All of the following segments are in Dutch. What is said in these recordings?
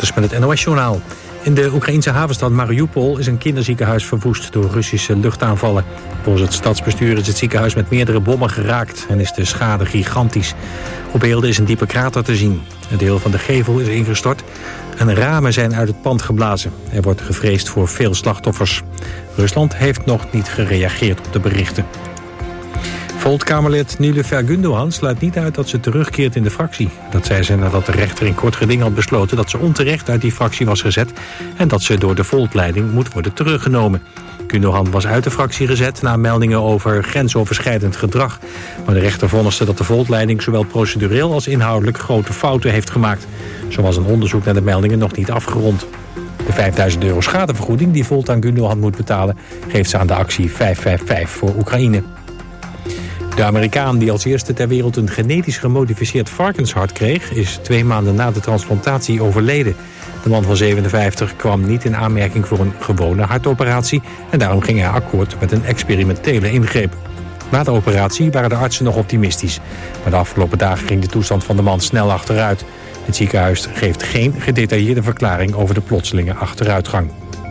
Wouters met het NOS-journaal. In de Oekraïnse havenstad Mariupol is een kinderziekenhuis verwoest door Russische luchtaanvallen. Volgens het stadsbestuur is het ziekenhuis met meerdere bommen geraakt en is de schade gigantisch. Op beelden is een diepe krater te zien. Een deel van de gevel is ingestort en ramen zijn uit het pand geblazen. Er wordt gevreesd voor veel slachtoffers. Rusland heeft nog niet gereageerd op de berichten. Volt-Kamerlid Niloufer Gundogan sluit niet uit dat ze terugkeert in de fractie. Dat zei ze nadat de rechter in kort geding had besloten dat ze onterecht uit die fractie was gezet en dat ze door de Volt-leiding moet worden teruggenomen. Gundogan was uit de fractie gezet na meldingen over grensoverschrijdend gedrag. Maar de rechter vonniste dat de Volt-leiding zowel procedureel als inhoudelijk grote fouten heeft gemaakt. Zo was een onderzoek naar de meldingen nog niet afgerond. De €5.000 schadevergoeding die Volt aan Gundogan moet betalen geeft ze aan de actie 555 voor Oekraïne. De Amerikaan die als eerste ter wereld een genetisch gemodificeerd varkenshart kreeg, is 2 maanden na de transplantatie overleden. De man van 57 kwam niet in aanmerking voor een gewone hartoperatie en daarom ging hij akkoord met een experimentele ingreep. Na de operatie waren de artsen nog optimistisch, maar de afgelopen dagen ging de toestand van de man snel achteruit. Het ziekenhuis geeft geen gedetailleerde verklaring over de plotselinge achteruitgang.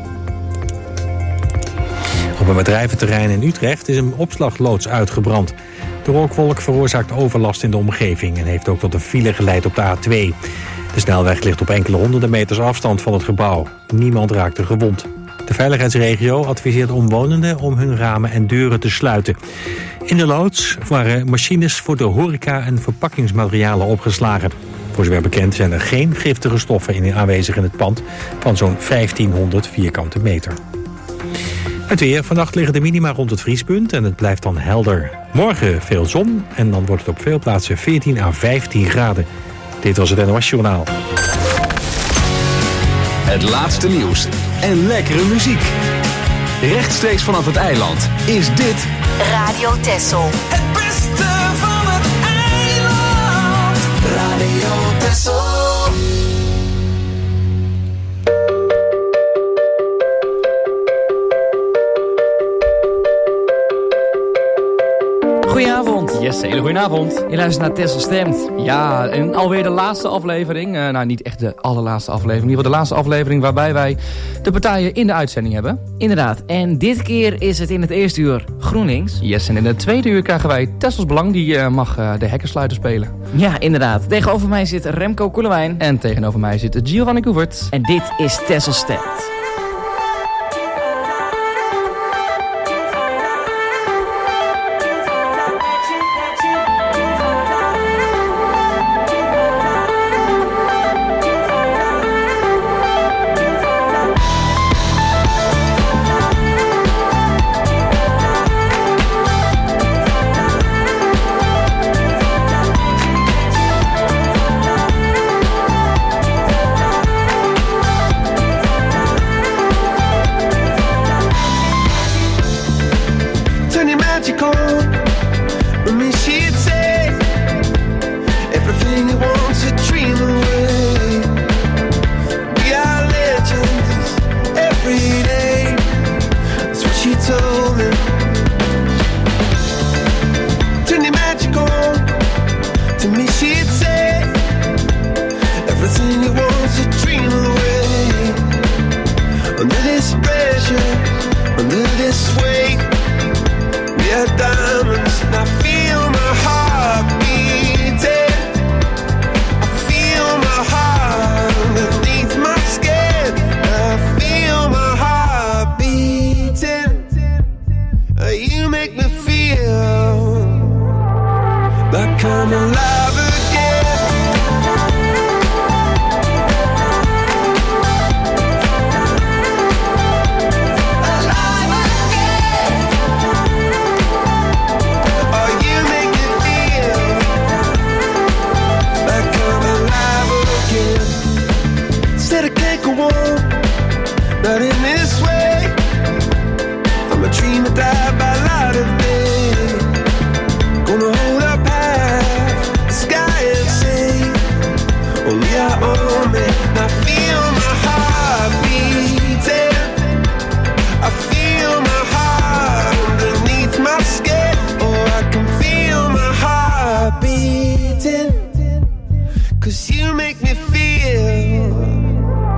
Op een bedrijventerrein in Utrecht is een opslagloods uitgebrand. De rookwolk veroorzaakt overlast in de omgeving en heeft ook tot een file geleid op de A2. De snelweg ligt op enkele honderden meters afstand van het gebouw. Niemand raakte gewond. De veiligheidsregio adviseert omwonenden om hun ramen en deuren te sluiten. In de loods waren machines voor de horeca en verpakkingsmaterialen opgeslagen. Voor zover bekend zijn er geen giftige stoffen aanwezig in het pand van zo'n 1500 vierkante meter. Het weer. Vannacht liggen de minima rond het vriespunt en het blijft dan helder. Morgen veel zon en dan wordt het op veel plaatsen 14 à 15 graden. Dit was het NOS-journaal. Het laatste nieuws en lekkere muziek. Rechtstreeks vanaf het eiland is dit Radio Texel. Het beste van het eiland. Radio Texel. Goedenavond. Yes, hele goedenavond. Je luistert naar Texel Stemt. Ja, en alweer de laatste aflevering. Nou, niet echt de allerlaatste aflevering. In ieder geval de laatste aflevering waarbij wij de partijen in de uitzending hebben. Inderdaad. En dit keer is het in het eerste uur GroenLinks. Yes, en in het tweede uur krijgen wij Tessels Belang. Die mag de hekkersluiter spelen. Ja, inderdaad. Tegenover mij zit Remco Koelewijn. En tegenover mij zit Giovanni Koevert. En dit is Texel Stemt. Cause you make me feel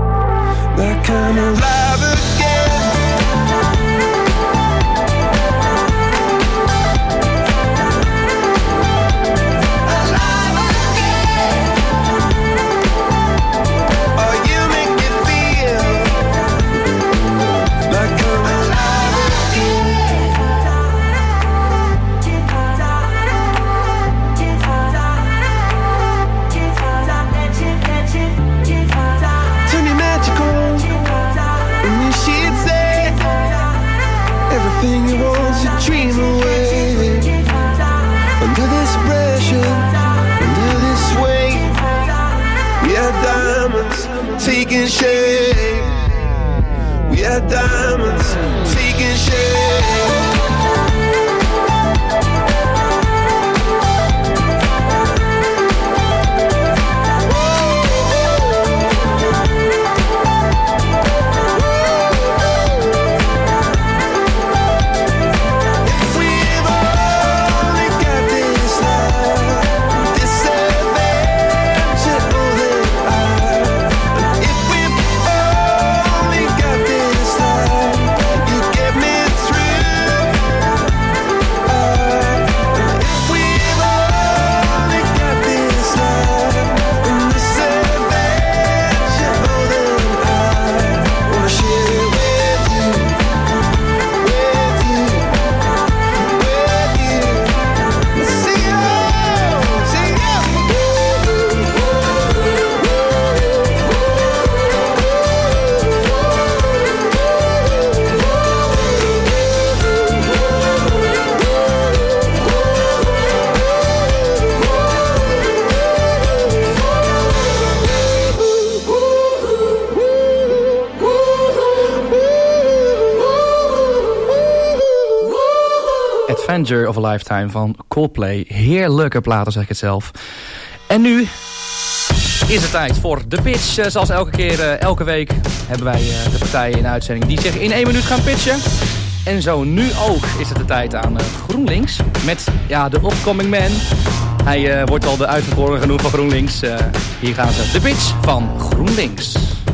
taking shape. We had diamonds taking shape. Adventure of a Lifetime van Coldplay. Heerlijke platen, zeg ik het zelf. En nu is het tijd voor de pitch. Zoals elke keer, elke week hebben wij de partijen in de uitzending die zich in 1 minuut gaan pitchen. En zo nu ook is het de tijd aan GroenLinks. Met de upcoming man. Hij wordt al de uitverkoren genoemd van GroenLinks. Hier gaan ze. De pitch van GroenLinks.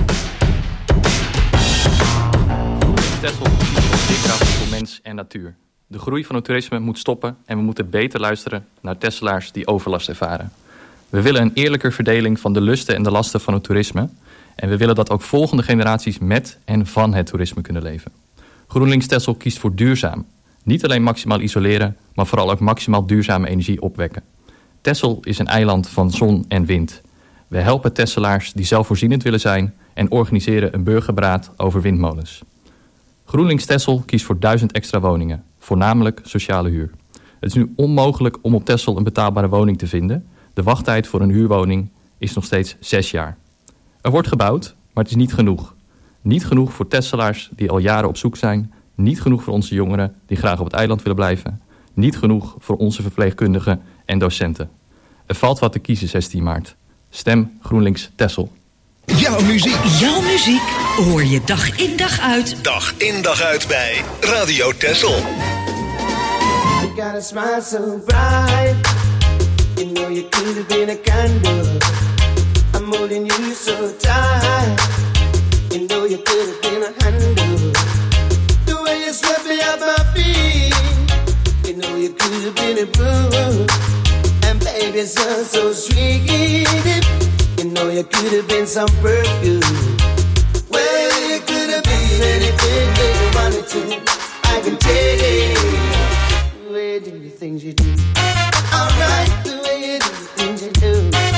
Texel kiest voor veerkracht voor mens en natuur. De groei van het toerisme moet stoppen en we moeten beter luisteren naar Tesselaars die overlast ervaren. We willen een eerlijker verdeling van de lusten en de lasten van het toerisme. En we willen dat ook volgende generaties met en van het toerisme kunnen leven. GroenLinks Texel kiest voor duurzaam. Niet alleen maximaal isoleren, maar vooral ook maximaal duurzame energie opwekken. Texel is een eiland van zon en wind. We helpen Tesselaars die zelfvoorzienend willen zijn en organiseren een burgerberaad over windmolens. GroenLinks Texel kiest voor 1000 extra woningen, voornamelijk sociale huur. Het is nu onmogelijk om op Texel een betaalbare woning te vinden. De wachttijd voor een huurwoning is nog steeds 6 jaar. Er wordt gebouwd, maar het is niet genoeg. Niet genoeg voor Tesselaars die al jaren op zoek zijn. Niet genoeg voor onze jongeren die graag op het eiland willen blijven. Niet genoeg voor onze verpleegkundigen en docenten. Er valt wat te kiezen 16 maart. Stem GroenLinks Texel. Jouw muziek. Jouw muziek hoor je dag in dag uit. Dag in dag uit bij Radio Texel. You got a smile so bright. You know you could have been a candle. I'm holding you so tight. You know you could have been a handle. The way you swept me off my feet. You know you could have been a broom. And baby, it's so sweet. You know you could have been some perfume. Well, you could have been anything that you wanted to. I can take it. The way you do the things you do. Alright, the way you do the things you do.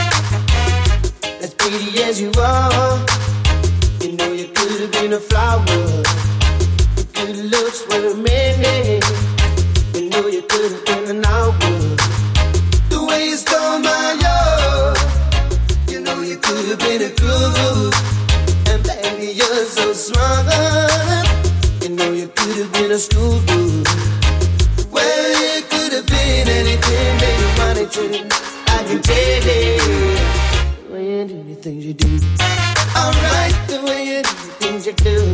As pretty as you are. You know you could have been a flower. Your good looks were many. You know you could have been an hour. The way you stole my heart. You know you could have been a groove. And baby, you're so smart. You know you could have been a school dude. Well, you could have been anything that you wanted to. I can take it. The way you do the things you do. Alright, the way you do the things you do.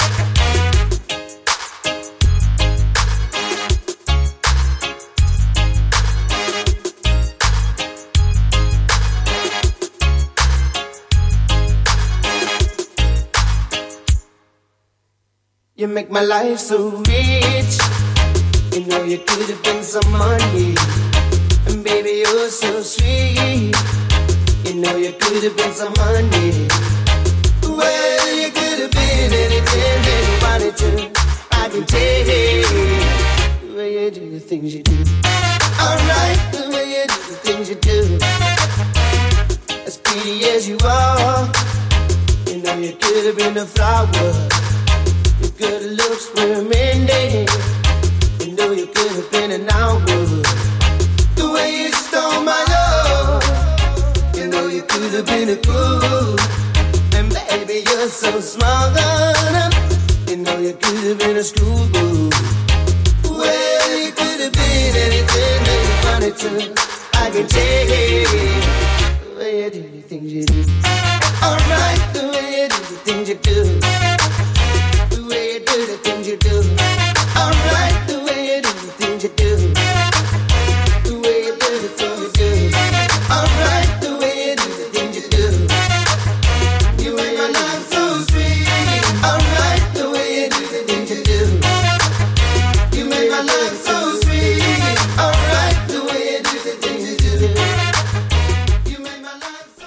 You make my life so rich. You know you could have been some money. And baby, you're so sweet. You know you could have been some money. Well, you could have been anything that you wanted to. I can take it. The way you do the things you do. Alright, the way you do the things you do. As pretty as you are. You know you could have been a flower. Your good looks were mending. You know you could have been an hour. The way you stole my love. You know you could have been a groove. And baby, baby, you're so smart. You know you could have been a schoolboy. Well, you could have been anything that you wanted to. I can take the way you do the things you do. Alright, the way you do the things you do. The way you do the things you do. Alright, the way you do the things you do. The way you do the things you do. Alright, the way you do the things you do. You make my life so sweet. Alright, the way you do the things you do. You make my life so sweet. Alright, the way you do the things you do. You make my life so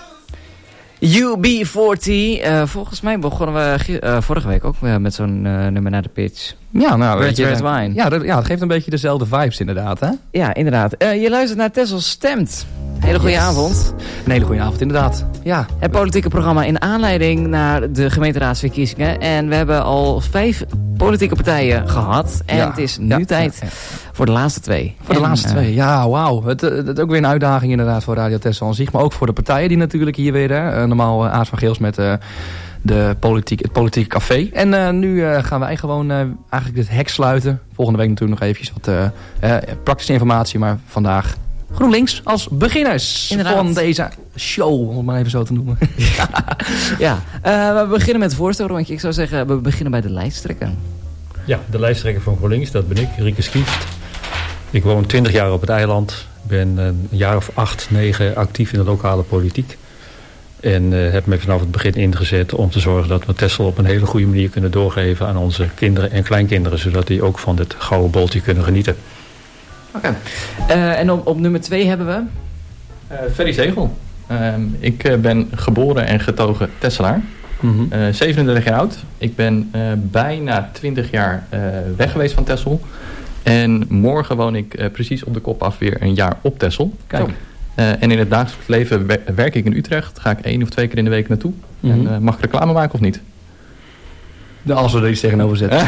UB40. Volgens mij begonnen we vorige week ook met zo'n nummer naar de pitch. Ja, nou, Red Wine. Ja, dat geeft een beetje dezelfde vibes inderdaad, hè? Ja, inderdaad. Je luistert naar Texel Stemt. Hele goede avond. Een hele goede avond, inderdaad. Ja. Het politieke programma in aanleiding naar de gemeenteraadsverkiezingen. En we hebben al 5 politieke partijen gehad. En het is nu tijd voor de laatste 2. Voor de laatste 2, ja, wauw. Het ook weer een uitdaging inderdaad voor Radio Texel aan zich. Maar ook voor de partijen die natuurlijk hier weer, normaal Aars van Geels met het politieke café. En nu gaan wij gewoon eigenlijk het hek sluiten. Volgende week natuurlijk nog eventjes wat praktische informatie. Maar vandaag GroenLinks als beginners van deze show, om het maar even zo te noemen. We beginnen met het voorstelrondje. Ik zou zeggen, we beginnen bij de lijsttrekker. Ja, de lijsttrekker van GroenLinks, dat ben ik, Rieke Skieft. Ik woon 20 jaar op het eiland. Ben een jaar of 8, 9 actief in de lokale politiek. En heb me vanaf het begin ingezet om te zorgen dat we Texel op een hele goede manier kunnen doorgeven aan onze kinderen en kleinkinderen. Zodat die ook van dit gouden boltje kunnen genieten. Oké. En op nummer 2 hebben we? Ferry Zegel. Ik ben geboren en getogen Tesselaar. 37 jaar oud. Ik ben bijna 20 jaar weg geweest van Texel. En morgen woon ik precies op de kop af weer een jaar op Texel. Kijk. En in het dagelijks leven werk ik in Utrecht. Ga ik 1 of 2 keer in de week naartoe. En mag ik reclame maken of niet? Als we er iets tegenover zetten.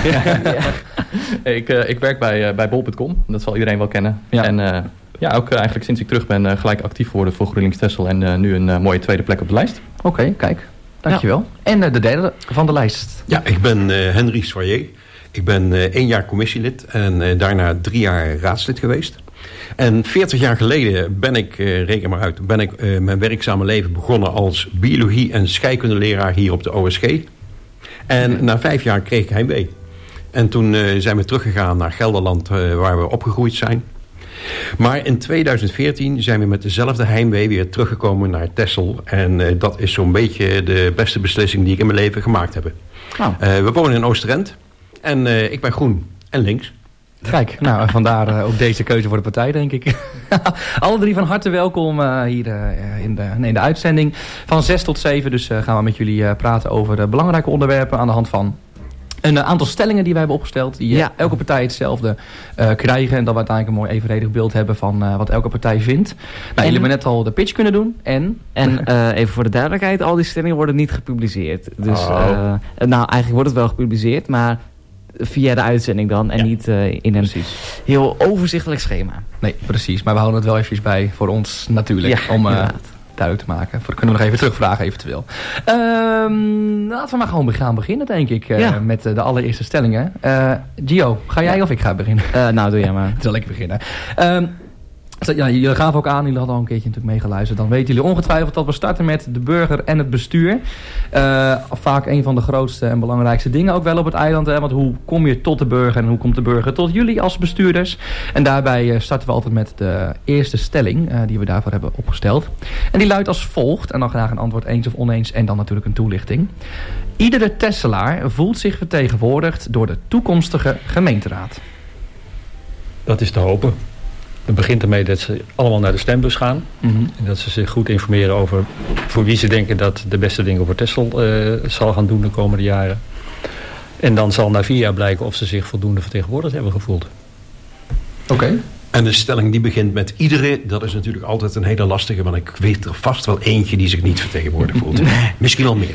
Ik werk bij bol.com. Dat zal iedereen wel kennen. Ja. En ook eigenlijk sinds ik terug ben gelijk actief geworden voor GroenLinks Texel. En nu een mooie tweede plek op de lijst. Oké, kijk. Dankjewel. Ja. En de derde van de lijst. Ja, ik ben Henry Soyer. Ik ben 1 jaar commissielid en daarna 3 jaar raadslid geweest. En 40 jaar geleden ben ik, reken maar uit, mijn werkzame leven begonnen als biologie- en scheikundeleraar hier op de OSG. En na 5 jaar kreeg ik heimwee. En toen zijn we teruggegaan naar Gelderland waar we opgegroeid zijn. Maar in 2014 zijn we met dezelfde heimwee weer teruggekomen naar Texel. En dat is zo'n beetje de beste beslissing die ik in mijn leven gemaakt heb. Oh. We wonen in Oosterend. En ik ben groen en links. Kijk, nou vandaar ook deze keuze voor de partij, denk ik. Alle 3 van harte welkom hier in de uitzending. Van 6 tot 7 dus gaan we met jullie praten over belangrijke onderwerpen aan de hand van een aantal stellingen die wij hebben opgesteld. Die elke partij hetzelfde krijgen. En dat we uiteindelijk een mooi evenredig beeld hebben van wat elke partij vindt. Nou, jullie hebben net al de pitch kunnen doen. En even voor de duidelijkheid, al die stellingen worden niet gepubliceerd. Dus eigenlijk wordt het wel gepubliceerd, maar via de uitzending dan. En niet in een heel overzichtelijk schema. Nee, precies. Maar we houden het wel eventjes bij voor ons natuurlijk. Ja, om duidelijk te maken. Kunnen we nog even terugvragen eventueel. Laten we maar gewoon gaan beginnen, denk ik. Met de allereerste stellingen. Gio, ga jij of ik ga beginnen? Nou, doe jij maar. Zal ik beginnen. Jullie gaven ook aan, jullie hadden al een keertje natuurlijk meegeluisterd. Dan weten jullie ongetwijfeld dat we starten met de burger en het bestuur. Vaak een van de grootste en belangrijkste dingen ook wel op het eiland. Want hoe kom je tot de burger en hoe komt de burger tot jullie als bestuurders? En daarbij starten we altijd met de eerste stelling die we daarvoor hebben opgesteld. En die luidt als volgt. En dan graag een antwoord eens of oneens en dan natuurlijk een toelichting. Iedere Tesselaar voelt zich vertegenwoordigd door de toekomstige gemeenteraad. Dat is te hopen. Het begint ermee dat ze allemaal naar de stembus gaan. En dat ze zich goed informeren over voor wie ze denken dat de beste dingen voor Texel zal gaan doen de komende jaren. En dan zal na 4 jaar blijken of ze zich voldoende vertegenwoordigd hebben gevoeld. Oké. En de stelling die begint met iedere, dat is natuurlijk altijd een hele lastige, want ik weet er vast wel eentje die zich niet vertegenwoordigd voelt. Misschien wel meer.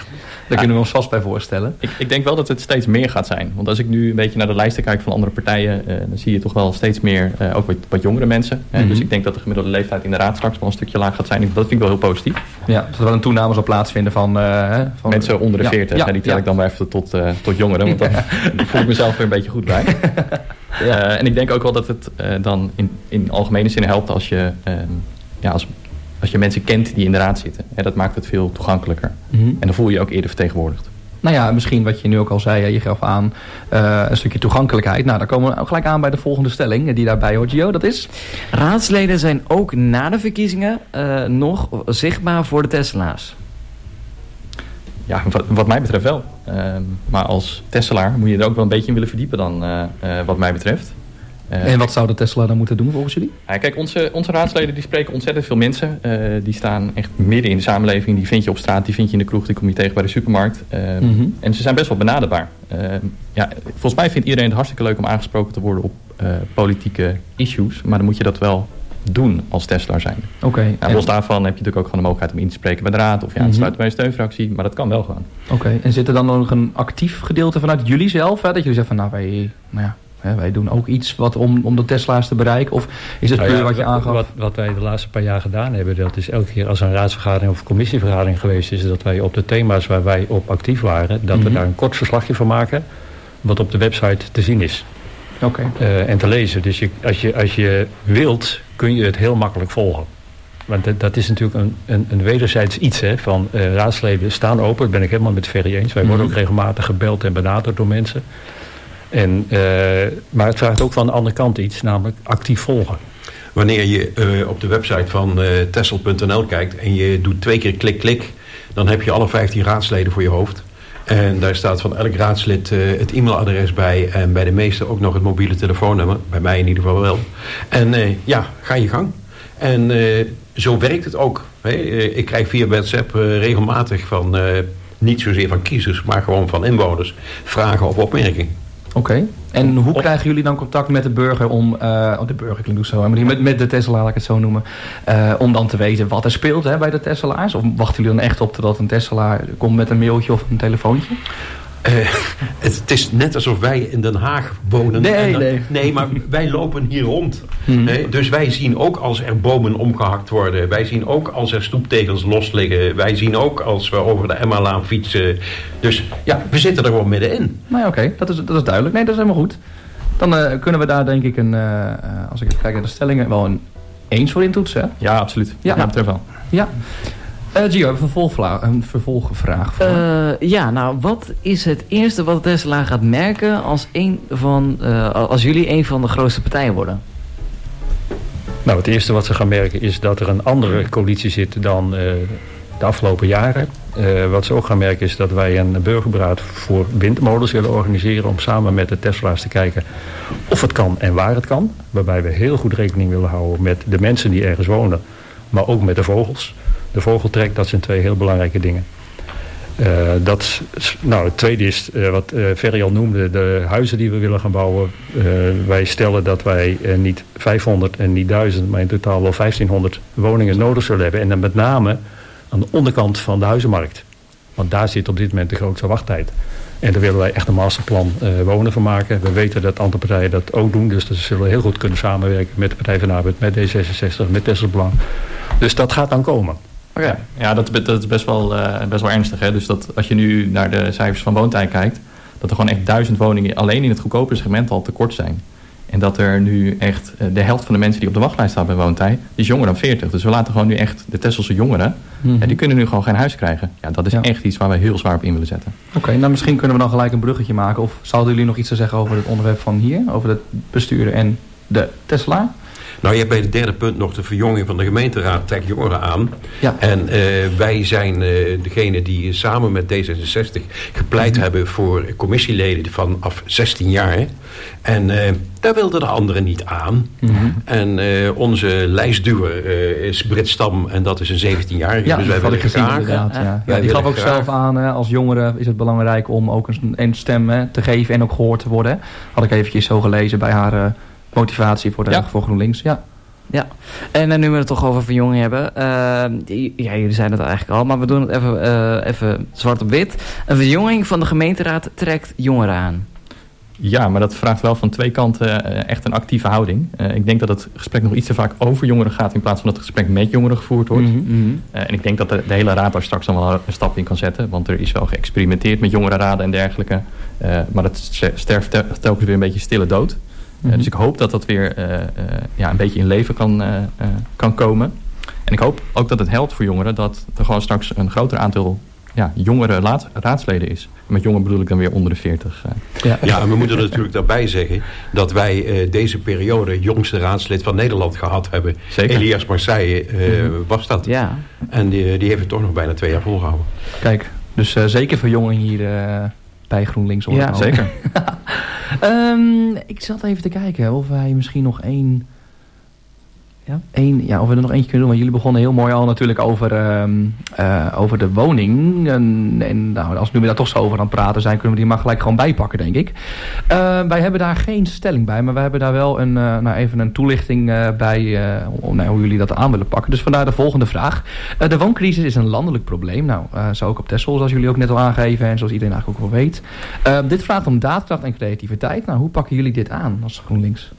Daar kunnen we ons vast bij voorstellen. Ik denk wel dat het steeds meer gaat zijn. Want als ik nu een beetje naar de lijsten kijk van andere partijen... dan zie je toch wel steeds meer, ook wat jongere mensen. Dus ik denk dat de gemiddelde leeftijd in de raad straks wel een stukje laag gaat zijn. Dat vind ik wel heel positief. Ja, dus er wel een toename zal plaatsvinden van mensen onder de 40. Die tel ik dan wel even tot jongeren. Want dan voel ik mezelf weer een beetje goed bij. En ik denk ook wel dat het dan in algemene zin helpt als je... als je mensen kent die in de raad zitten. Dat maakt het veel toegankelijker. En dan voel je je ook eerder vertegenwoordigd. Nou ja, misschien wat je nu ook al zei, je gaf aan een stukje toegankelijkheid. Nou, daar komen we ook gelijk aan bij de volgende stelling die daarbij hoort. Gio, dat is? Raadsleden zijn ook na de verkiezingen nog zichtbaar voor de Tesselaars. Ja, wat mij betreft wel. Maar als Tesselaar moet je er ook wel een beetje in willen verdiepen dan wat mij betreft. En wat zou de Tesla dan moeten doen volgens jullie? Ja, kijk, onze raadsleden die spreken ontzettend veel mensen. Die staan echt midden in de samenleving. Die vind je op straat, die vind je in de kroeg, die kom je tegen bij de supermarkt. En ze zijn best wel benaderbaar. Volgens mij vindt iedereen het hartstikke leuk om aangesproken te worden op politieke issues. Maar dan moet je dat wel doen als Tesselaar zijn. Oké. Los daarvan heb je natuurlijk ook gewoon de mogelijkheid om in te spreken bij de raad. Of te sluiten bij een steunfractie. Maar dat kan wel gewoon. Oké. En zit er dan nog een actief gedeelte vanuit jullie zelf? Hè? Dat jullie zeggen van wij doen ook iets om de Tesla's te bereiken? Of is het puur wat je aangaf? Wat wij de laatste paar jaar gedaan hebben... dat is elke keer als er een raadsvergadering of commissievergadering geweest is... dat wij op de thema's waar wij op actief waren... dat we daar een kort verslagje van maken... wat op de website te zien is. En te lezen. Dus als je wilt, kun je het heel makkelijk volgen. Want dat is natuurlijk een wederzijds iets. Hè, van raadsleden staan open. Dat ben ik helemaal met Ferry eens. Wij worden ook regelmatig gebeld en benaderd door mensen... Maar het vraagt ook van de andere kant iets, namelijk actief volgen. Wanneer je op de website van Tessel.nl kijkt en je doet 2 keer klik, dan heb je alle 15 raadsleden voor je hoofd. En daar staat van elk raadslid het e-mailadres bij en bij de meesten ook nog het mobiele telefoonnummer. Bij mij in ieder geval wel. En ga je gang. En zo werkt het ook. Ik krijg via WhatsApp regelmatig van, niet zozeer van kiezers, maar gewoon van inwoners, vragen of opmerkingen. Oké. En hoe krijgen jullie dan contact met de burger om... de burger klinkt ook zo, maar met de Tesla, laat ik het zo noemen. Om dan te weten wat er speelt bij de Tesselaars? Of wachten jullie dan echt op totdat een Tesselaar komt met een mailtje of een telefoontje? Het is net alsof wij in Den Haag wonen. Nee, maar wij lopen hier rond. Dus wij zien ook als er bomen omgehakt worden. Wij zien ook als er stoeptegels los liggen. Wij zien ook als we over de Emma-laan fietsen. Dus ja, we zitten er gewoon middenin. Nou ja, oké, dat is duidelijk. Nee, dat is helemaal goed. Dan kunnen we daar denk ik als ik even kijk naar de stellingen, wel een eens voor intoetsen. Hè? Ja, absoluut. Ja, dat betreft wel. Ja. Gio, een vervolgvraag voor wat is het eerste wat Tesla gaat merken als jullie een van de grootste partijen worden? Nou, het eerste wat ze gaan merken is dat er een andere coalitie zit dan de afgelopen jaren. Wat ze ook gaan merken is dat wij een burgerberaad voor windmolens willen organiseren... om samen met de Tesla's te kijken of het kan en waar het kan. Waarbij we heel goed rekening willen houden met de mensen die ergens wonen... maar ook met de vogels. De vogeltrek, dat zijn 2 heel belangrijke dingen. Het tweede is wat Ferry al noemde, de huizen die we willen gaan bouwen. Wij stellen dat wij niet 500 en niet 1000, maar in totaal wel 1500 woningen nodig zullen hebben. En dan met name aan de onderkant van de huizenmarkt. Want daar zit op dit moment de grootste wachttijd. En daar willen wij echt een masterplan wonen van maken. We weten dat andere partijen dat ook doen. Dus dat zullen we heel goed kunnen samenwerken met de Partij van de Arbeid, met D66, met Tesla Belang. Dus dat gaat dan komen. Okay. Ja, dat is best wel ernstig. Hè? Dus dat als je nu naar de cijfers van Woontij kijkt... dat er gewoon echt 1000 woningen alleen in het goedkope segment al tekort zijn. En dat er nu echt de helft van de mensen die op de wachtlijst staan bij Woontij... die is jonger dan 40. Dus we laten gewoon nu echt de Tesselse jongeren... die kunnen nu gewoon geen huis krijgen. Ja, dat is echt iets waar we heel zwaar op in willen zetten. Oké, nou misschien kunnen we dan gelijk een bruggetje maken. Of zouden jullie nog iets te zeggen over het onderwerp van hier? Over het besturen en de Tesla? Nou, je hebt bij het 3e punt nog de verjonging van de gemeenteraad, trekt jongeren aan. Ja. En wij zijn degene die samen met D66 gepleit hebben voor commissieleden vanaf 16 jaar. En daar wilden de anderen niet aan. En onze lijstduwer is Brit Stam en dat is een 17-jarige. Ja, dus wij willen graag. Ja, die gaf ook zelf aan, als jongeren is het belangrijk om ook een stem te geven en ook gehoord te worden. Had ik eventjes zo gelezen bij haar... motivatie voor GroenLinks, ja. Ja, en nu we het toch over verjonging hebben. Jullie zeiden het eigenlijk al, maar we doen het even zwart op wit. Een verjonging van de gemeenteraad trekt jongeren aan. Ja, maar dat vraagt wel van twee kanten echt een actieve houding. Ik denk dat het gesprek nog iets te vaak over jongeren gaat in plaats van dat het gesprek met jongeren gevoerd wordt. Mm-hmm. En ik denk dat de hele raad daar straks dan wel een stap in kan zetten. Want er is wel geëxperimenteerd met jongerenraden en dergelijke. Maar dat sterft telkens weer een beetje stille dood. Dus ik hoop dat dat weer een beetje in leven kan komen. En ik hoop ook dat het helpt voor jongeren dat er gewoon straks een groter aantal jongere raadsleden is. En met jongeren bedoel ik dan weer onder de 40. Ja, en we moeten er natuurlijk daarbij zeggen dat wij deze periode jongste raadslid van Nederland gehad hebben. Zeker. Elias Marseille was dat. Ja. En die heeft het toch nog bijna 2 jaar volgehouden. Kijk, dus zeker verjonging hier bij GroenLinks. Ja, zeker. Ik zat even te kijken of wij misschien nog of we er nog eentje kunnen doen. Want jullie begonnen heel mooi al natuurlijk over de woning. En nou, als we nu daar toch zo over aan het praten zijn, kunnen we die maar gelijk gewoon bijpakken, denk ik. Wij hebben daar geen stelling bij, maar wij hebben daar wel even een toelichting bij hoe jullie dat aan willen pakken. Dus vandaar de volgende vraag. De wooncrisis is een landelijk probleem. Nou, zo ook op Texel, zoals jullie ook net al aangeven en zoals iedereen eigenlijk ook wel weet. Dit vraagt om daadkracht en creativiteit. Nou, hoe pakken jullie dit aan als GroenLinks?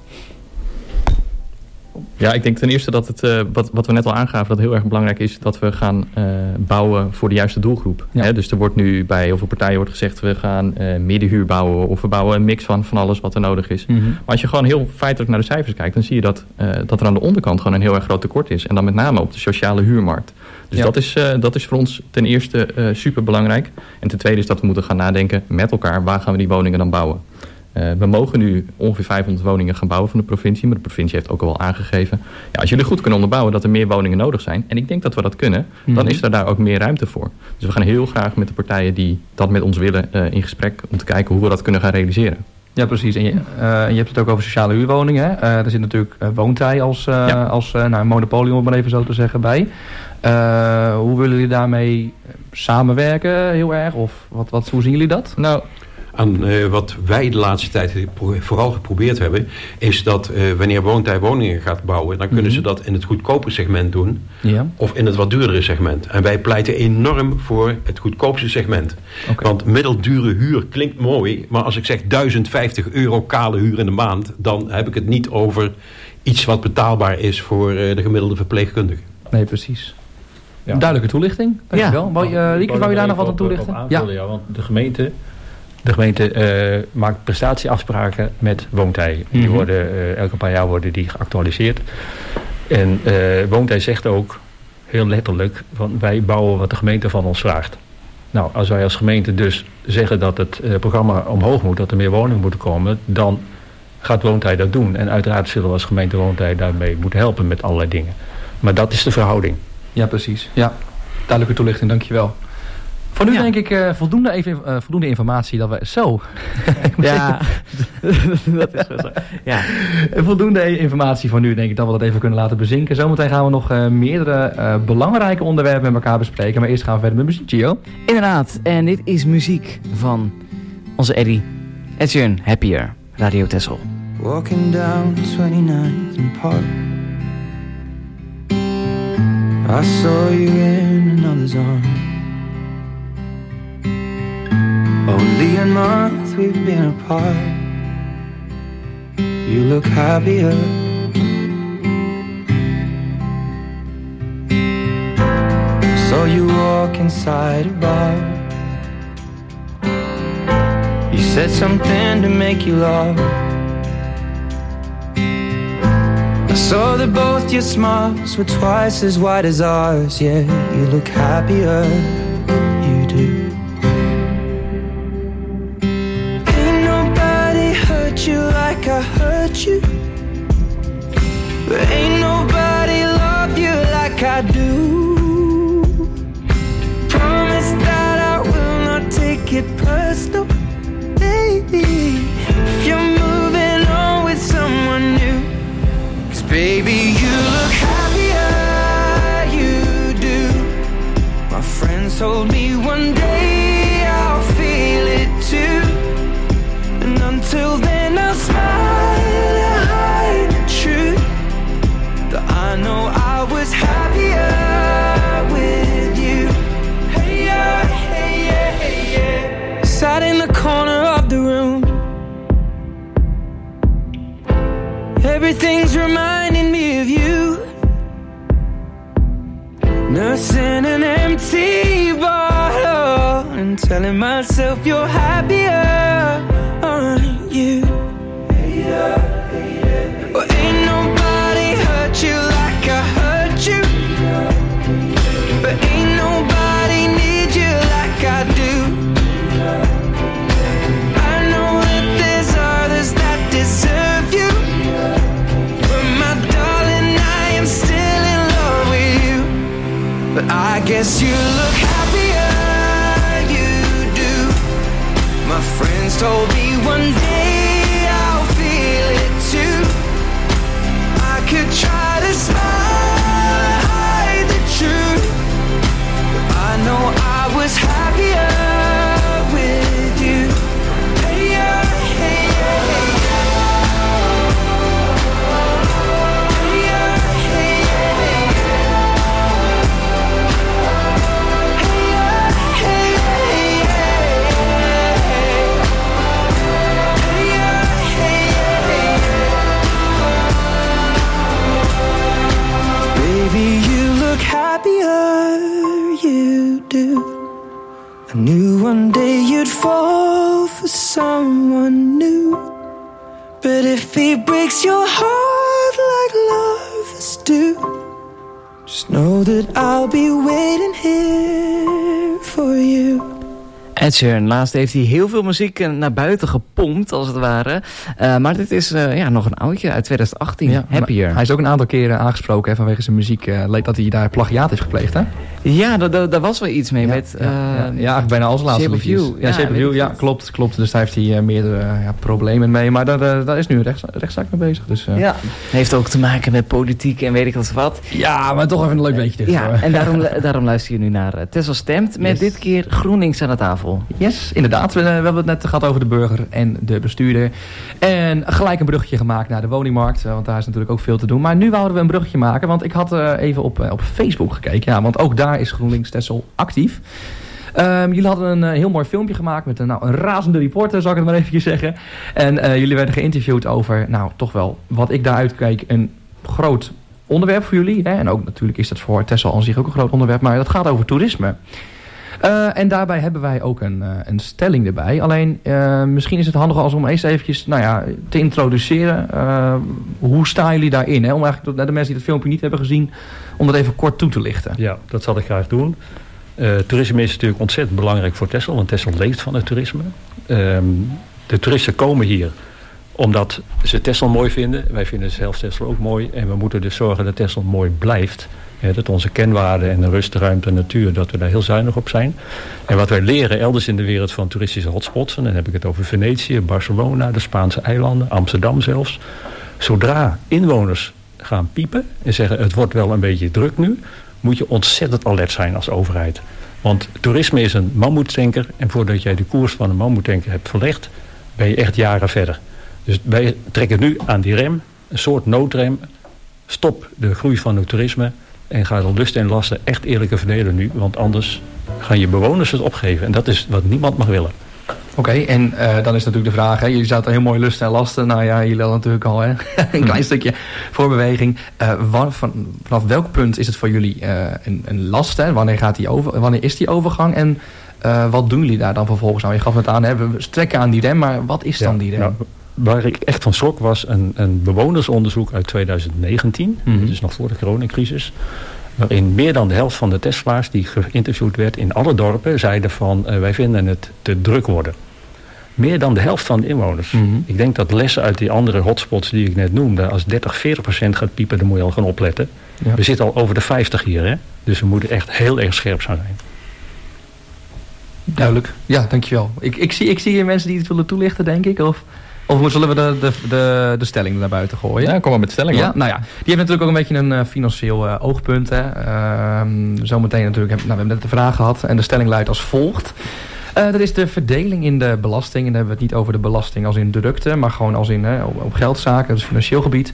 Ja, ik denk ten eerste dat het, wat we net al aangaven, dat heel erg belangrijk is dat we gaan bouwen voor de juiste doelgroep. Ja. Dus er wordt nu bij heel veel partijen wordt gezegd, we gaan middenhuur bouwen of we bouwen een mix van alles wat er nodig is. Mm-hmm. Maar als je gewoon heel feitelijk naar de cijfers kijkt, dan zie je dat er aan de onderkant gewoon een heel erg groot tekort is. En dan met name op de sociale huurmarkt. Dus dat is voor ons ten eerste super belangrijk. En ten tweede is dat we moeten gaan nadenken met elkaar, waar gaan we die woningen dan bouwen? We mogen nu ongeveer 500 woningen gaan bouwen van de provincie. Maar de provincie heeft ook al wel aangegeven, als jullie goed kunnen onderbouwen dat er meer woningen nodig zijn. En ik denk dat we dat kunnen. Dan is er daar ook meer ruimte voor. Dus we gaan heel graag met de partijen die dat met ons willen in gesprek. Om te kijken hoe we dat kunnen gaan realiseren. Ja, precies. En je hebt het ook over sociale huurwoningen. Hè? Er zit natuurlijk Woontij als een monopolie, om het maar even zo te zeggen, bij. Hoe willen jullie daarmee samenwerken heel erg? Of hoe zien jullie dat? Nou, aan wat wij de laatste tijd vooral geprobeerd hebben, is dat wanneer Woontij woningen gaat bouwen, dan kunnen ze dat in het goedkope segment doen, of in het wat duurdere segment. En wij pleiten enorm voor het goedkoopste segment. Okay. Want middeldure huur klinkt mooi, maar als ik zeg €1050 kale huur in de maand, dan heb ik het niet over iets wat betaalbaar is voor de gemiddelde verpleegkundige. Nee, precies. Ja. Duidelijke toelichting. Dankjewel. Rieke, wou je daar nog wat aan toelichten? Ja, want de gemeente maakt prestatieafspraken met Woontij. Die worden elke paar jaar worden die geactualiseerd. En Woontij zegt ook heel letterlijk, van wij bouwen wat de gemeente van ons vraagt. Nou, als wij als gemeente dus zeggen dat het programma omhoog moet, dat er meer woningen moeten komen, dan gaat Woontij dat doen. En uiteraard zullen we als gemeente Woontij daarmee moeten helpen met allerlei dingen. Maar dat is de verhouding. Ja, precies. Ja, duidelijke toelichting, dankjewel. Voor nu denk ik voldoende informatie dat we... Zo. Ja, dat is wel zo. Ja. Voldoende informatie voor nu, denk ik, dat we dat even kunnen laten bezinken. Zometeen gaan we nog meerdere belangrijke onderwerpen met elkaar bespreken. Maar eerst gaan we verder met muziek, Gio. Inderdaad, en dit is muziek van onze Eddie. Ed Sheeran, Happier, Radio Texel. Walking down 29th and Park, I saw you in another's arms. Only a month we've been apart. You look happier. Saw you walk inside a bar. You said something to make you laugh. I saw that both your smiles were twice as wide as ours. Yeah, you look happier. You do. You like I hurt you, but ain't nobody love you like I do. Promise that I will not take it personal, baby, if you're moving on with someone new. 'Cause baby, you look happier, you do. My friends told me one day I'll feel it too. And until then I'll smile and hide the truth. everything's reminding me of you. Nursing an empty bottle and telling myself you're happier, aren't you? Well, ain't nobody hurt you like I hurt you, but ain't nobody need you like I do. I know that there's others that deserve you, but my darling, I am still in love with you. But I guess you look happier, you do. My friends told me one day I'll feel it too. I could try to smile, hide the truth, but I know I was happier with you. Hey, yeah, hey, yeah, hey, yeah. Hey, yeah, hey, yeah, hey, yeah. Hey, yeah, hey, yeah, hey, yeah. Hey, yeah, hey, yeah. Baby, you look happier, you do. I knew one day you'd fall for someone new, but if he breaks your heart like lovers do, just know that I'll be waiting here for you. Ed Sheeran, laatst heeft hij heel veel muziek naar buiten gepompt, als het ware. Maar dit is nog een oudje uit 2018, ja, Happier. Hij is ook een aantal keren aangesproken hè, vanwege zijn muziek. Dat hij daar plagiaat heeft gepleegd, hè? Ja, daar was wel iets mee met... eigenlijk bijna als laatste Shape of You. Ja, Shape of You, ja, klopt. Dus daar heeft hij meerdere problemen mee. Maar daar is nu een rechtszaak mee bezig. Dus, heeft ook te maken met politiek en weet ik wat. Ja, maar toch even een leuk beetje dit. Ja, en daarom luister je nu naar Tessel Stemt. Met dit keer GroenLinks aan de tafel. Yes, inderdaad. We hebben het net gehad over de burger en de bestuurder. En gelijk een bruggetje gemaakt naar de woningmarkt. Want daar is natuurlijk ook veel te doen. Maar nu wouden we een bruggetje maken. Want ik had even op Facebook gekeken. Ja, want ook daar is GroenLinks Texel actief. Jullie hadden een heel mooi filmpje gemaakt met een razende reporter, zal ik het maar eventjes zeggen. En jullie werden geïnterviewd over, toch wel, wat ik daaruit keek, een groot onderwerp voor jullie. Hè? En ook natuurlijk is dat voor Texel aan zich ook een groot onderwerp, maar dat gaat over toerisme. En daarbij hebben wij ook een stelling erbij. Alleen, misschien is het handig als om eerst eventjes te introduceren. Hoe staan jullie daarin? Hè? Om eigenlijk de mensen die het filmpje niet hebben gezien, om dat even kort toe te lichten. Ja, dat zal ik graag doen. Toerisme is natuurlijk ontzettend belangrijk voor Texel, want Texel leeft van het toerisme. De toeristen komen hier omdat ze Texel mooi vinden. Wij vinden zelf Texel ook mooi. En we moeten dus zorgen dat Texel mooi blijft. Dat onze kenwaarden en de rust, de ruimte en natuur, dat we daar heel zuinig op zijn. En wat wij leren elders in de wereld van toeristische hotspots, en dan heb ik het over Venetië, Barcelona, de Spaanse eilanden, Amsterdam zelfs. Zodra inwoners gaan piepen en zeggen het wordt wel een beetje druk nu, moet je ontzettend alert zijn als overheid. Want toerisme is een mammoettanker en voordat jij de koers van een mammoettanker hebt verlegd, ben je echt jaren verder. Dus wij trekken nu aan die rem, een soort noodrem. Stop de groei van het toerisme en ga de lust en lasten echt eerlijker verdelen nu. Want anders gaan je bewoners het opgeven. En dat is wat niemand mag willen. Oké, en dan is natuurlijk de vraag, hè, jullie zaten heel mooi lust en lasten. Nou ja, jullie hadden natuurlijk al een klein stukje voorbeweging. Vanaf welk punt is het voor jullie een last? Hè? Wanneer is die overgang? En wat doen jullie daar dan vervolgens aan? Je gaf het aan, hè, we strekken aan die rem, maar wat is dan die rem? Nou, waar ik echt van schrok was een bewonersonderzoek uit 2019. Dat is nog voor de coronacrisis. Waarin meer dan de helft van de Texelaars die geïnterviewd werd in alle dorpen zeiden van wij vinden het te druk worden. Meer dan de helft van de inwoners. Ik denk dat lessen uit die andere hotspots die ik net noemde, als 30-40% gaat piepen, dan moet je al gaan opletten. Ja. We zitten al over de 50 hier, hè? Dus we moeten echt heel erg scherp zijn. Duidelijk. Ja, dankjewel. Ik zie hier mensen die het willen toelichten, denk ik. Of zullen we de stelling naar buiten gooien? Ja, kom maar met stelling. Ja, nou ja, die heeft natuurlijk ook een beetje een financieel oogpunt. Hè. Zometeen natuurlijk, we hebben net de vraag gehad. En de stelling luidt als volgt. Dat is de verdeling in de belasting. En dan hebben we het niet over de belasting als in drukte, maar gewoon als in op geldzaken, dus financieel gebied.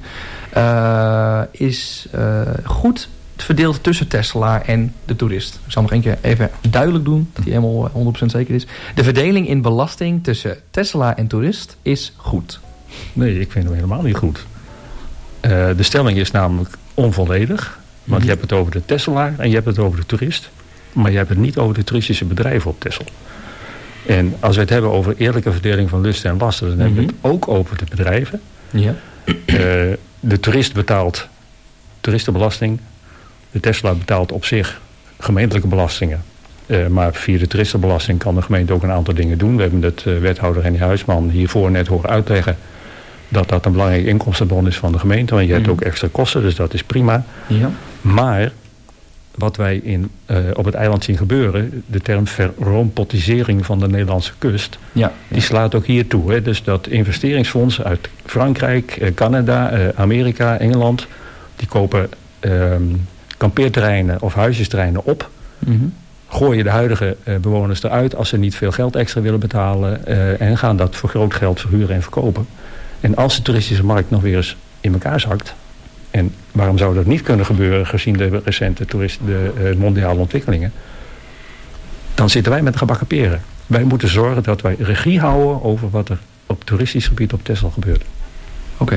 Is goed verdeeld tussen Texelaar en de toerist. Ik zal nog een keer even duidelijk doen, dat die helemaal 100% zeker is. De verdeling in belasting tussen Texelaar en toerist is goed. Nee, ik vind hem helemaal niet goed. De stelling is namelijk onvolledig. Want je hebt het over de Tesselaar en je hebt het over de toerist. Maar je hebt het niet over de toeristische bedrijven op Texel. En als we het hebben over eerlijke verdeling van lusten en lasten, dan hebben we het ook over de bedrijven. Ja. De toerist betaalt toeristenbelasting. De Tesselaar betaalt op zich gemeentelijke belastingen. Maar via de toeristenbelasting kan de gemeente ook een aantal dingen doen. We hebben het wethouder Henny Huisman hiervoor net horen uitleggen dat dat een belangrijke inkomstenbron is van de gemeente. Want je hebt ook extra kosten, dus dat is prima. Ja. Maar wat wij op het eiland zien gebeuren, de term verrompotisering van de Nederlandse kust, die slaat ook hier toe. Hè? Dus dat investeringsfondsen uit Frankrijk, Canada, Amerika, Engeland, die kopen kampeerterreinen of huisjesterreinen op. Gooien de huidige bewoners eruit als ze niet veel geld extra willen betalen en gaan dat voor groot geld verhuren en verkopen. En als de toeristische markt nog weer eens in elkaar zakt, en waarom zou dat niet kunnen gebeuren gezien de recente de mondiale ontwikkelingen, dan zitten wij met de gebakken peren. Wij moeten zorgen dat wij regie houden over wat er op toeristisch gebied op Texel gebeurt. Oké.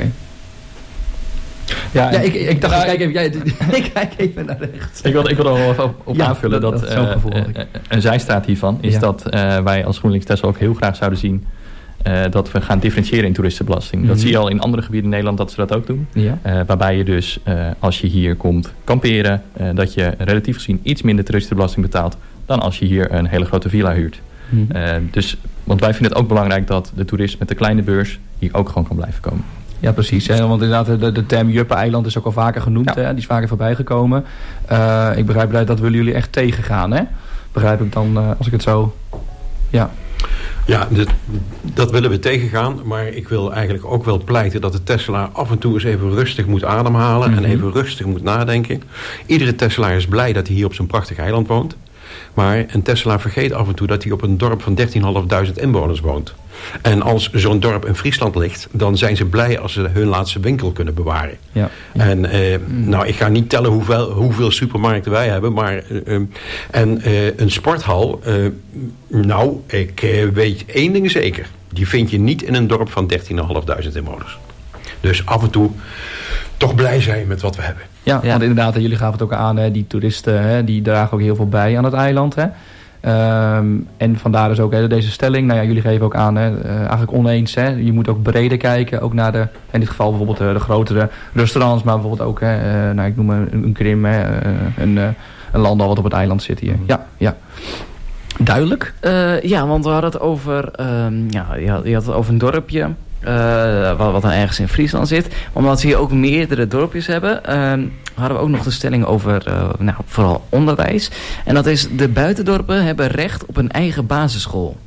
Ja, ik dacht, kijk even naar rechts. Ik wil er wel even op aanvullen dat een zijstraat hiervan is dat wij als GroenLinks Texel ook heel graag zouden zien dat we gaan differentiëren in toeristenbelasting. Dat zie je al in andere gebieden in Nederland dat ze dat ook doen. Ja. Waarbij je dus, als je hier komt kamperen, dat je relatief gezien iets minder toeristenbelasting betaalt dan als je hier een hele grote villa huurt. Want wij vinden het ook belangrijk dat de toerist met de kleine beurs hier ook gewoon kan blijven komen. Ja, precies. Hè? Want inderdaad, de term Juppen-eiland is ook al vaker genoemd. Hè? Die is vaker voorbij gekomen. Ik begrijp dat willen jullie echt tegengaan, hè? Begrijp ik dan, als ik het zo... Ja. Ja, dat willen we tegengaan. Maar ik wil eigenlijk ook wel pleiten dat de Tesselaar af en toe eens even rustig moet ademhalen. En even rustig moet nadenken. Iedere Tesselaar is blij dat hij hier op zo'n prachtig eiland woont. Maar een Tesselaar vergeet af en toe dat hij op een dorp van 13.500 inwoners woont. En als zo'n dorp in Friesland ligt, dan zijn ze blij als ze hun laatste winkel kunnen bewaren. Ja. En nou, ik ga niet tellen hoeveel supermarkten wij hebben, maar een sporthal, nou, ik weet één ding zeker. Die vind je niet in een dorp van 13.500 inwoners. Dus af en toe toch blij zijn met wat we hebben. Ja, want inderdaad, jullie gaven het ook aan, hè, die toeristen, hè, die dragen ook heel veel bij aan het eiland. Hè. En vandaar dus ook deze stelling. Nou ja, jullie geven ook aan, eigenlijk oneens. Hè. Je moet ook breder kijken, ook naar in dit geval bijvoorbeeld de grotere restaurants, maar bijvoorbeeld ook, nou, ik noem een Krim, een landal wat op het eiland zit hier. Ja. Duidelijk? Ja, want we hadden het over, je had het over een dorpje. Wat dan ergens in Friesland zit. Omdat we hier ook meerdere dorpjes hebben, hadden we ook nog de stelling over vooral onderwijs. En dat is, de buitendorpen hebben recht op een eigen basisschool.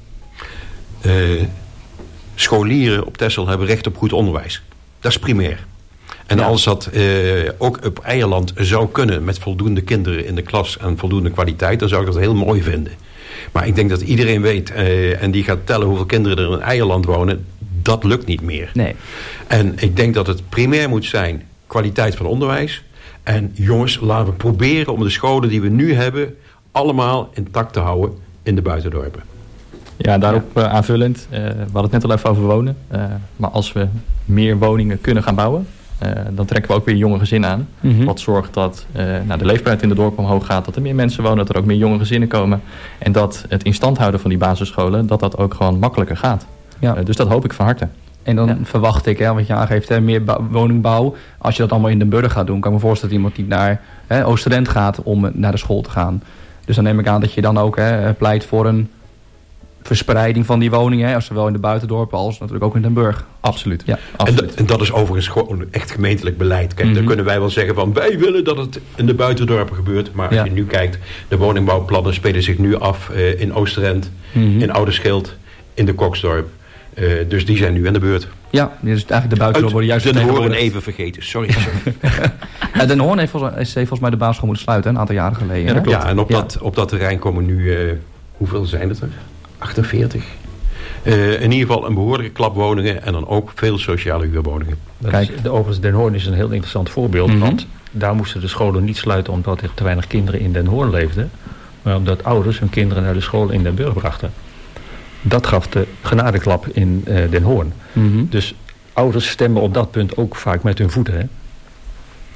Scholieren op Texel hebben recht op goed onderwijs. Dat is primair. En als dat ook op eiland zou kunnen met voldoende kinderen in de klas en voldoende kwaliteit, dan zou ik dat heel mooi vinden. Maar ik denk dat iedereen weet en die gaat tellen hoeveel kinderen er in eiland wonen. Dat lukt niet meer. Nee. En ik denk dat het primair moet zijn kwaliteit van onderwijs. En jongens, laten we proberen om de scholen die we nu hebben allemaal intact te houden in de buitendorpen. Ja, daarop aanvullend. We hadden het net al even over wonen. Maar als we meer woningen kunnen gaan bouwen, dan trekken we ook weer jonge gezinnen aan. Wat zorgt dat de leefbaarheid in de dorp omhoog gaat, dat er meer mensen wonen, dat er ook meer jonge gezinnen komen. En dat het in stand houden van die basisscholen, dat ook gewoon makkelijker gaat. Ja. Dus dat hoop ik van harte. En dan verwacht ik, wat je aangeeft, meer woningbouw. Als je dat allemaal in Den Burg gaat doen, kan ik me voorstellen dat iemand niet naar Oosterend gaat om naar de school te gaan. Dus dan neem ik aan dat je dan ook pleit voor een verspreiding van die woningen, zowel in de buitendorpen als natuurlijk ook in Den Burg. Absoluut. Ja, absoluut. En dat is overigens gewoon echt gemeentelijk beleid. Kijk, dan kunnen wij wel zeggen van wij willen dat het in de buitendorpen gebeurt. Maar als je nu kijkt, de woningbouwplannen spelen zich nu af in Oosterend, in Ouderschild, in de Koksdorp. Dus die zijn nu aan de beurt. Ja, dus eigenlijk de buitendorpen worden juist Den Hoorn even vergeten. Sorry. Den Hoorn heeft volgens mij de basisschool moeten sluiten, een aantal jaren geleden. Ja, dat klopt. Ja, en op dat terrein komen nu, hoeveel zijn het er? 48. In ieder geval een behoorlijke klap woningen en dan ook veel sociale huurwoningen. Kijk, overigens, Den Hoorn is een heel interessant voorbeeld. Want daar moesten de scholen niet sluiten omdat er te weinig kinderen in Den Hoorn leefden. Maar omdat ouders hun kinderen naar de school in Den Burg brachten. Dat gaf de genadeklap in Den Hoorn. Dus ouders stemmen op dat punt ook vaak met hun voeten. Hè?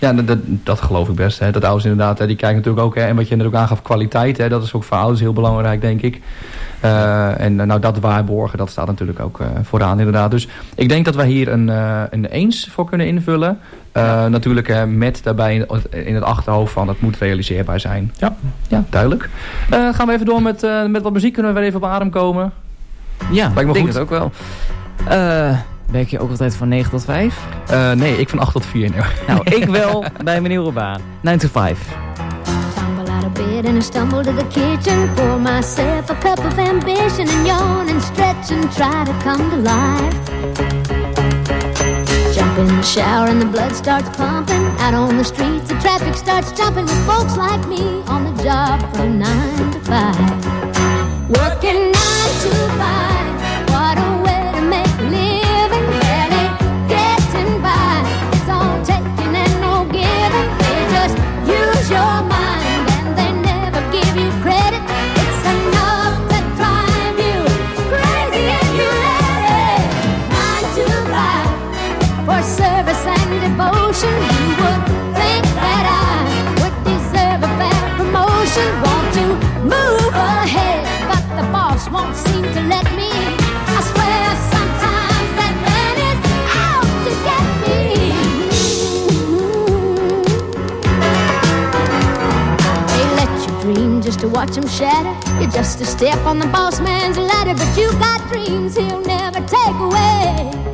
Ja, dat geloof ik best. Hè. Dat ouders inderdaad, die kijken natuurlijk ook, hè, en wat je net ook aangaf, kwaliteit. Hè, dat is ook voor ouders heel belangrijk, denk ik. En nou, dat waarborgen, dat staat natuurlijk ook vooraan inderdaad. Dus ik denk dat wij hier een eens voor kunnen invullen. Natuurlijk met daarbij in het achterhoofd van, dat moet realiseerbaar zijn. Ja, duidelijk. Gaan we even door met wat muziek, kunnen we weer even op adem komen? Ja, ik denk het ook wel. Werk je ook altijd van 9 tot 5? Nee, ik van 8 tot 4. Nee. Nou, ik wel bij mijn nieuwe baan. 9 to 5. Tumble out of bed and I stumble to the kitchen. Pour myself a cup of ambition and yawn and stretch and try to come to life. Jump in the shower and the blood starts pumping. Out on the streets the traffic starts jumping with folks like me on the job from 9 to 5. Working 9 to 5. What a way to make a living. Barely getting by. It's all taking and no giving. They just use your mind and they never give you credit. It's enough to drive you crazy if you let it. 9 to 5 for service and devotion. You would think that I would deserve a fair promotion. Want to move ahead, but the boss won't seem to let me. I swear sometimes that man is out to get me. They let you dream just to watch him shatter. You're just a step on the boss man's ladder, but you got dreams he'll never take away.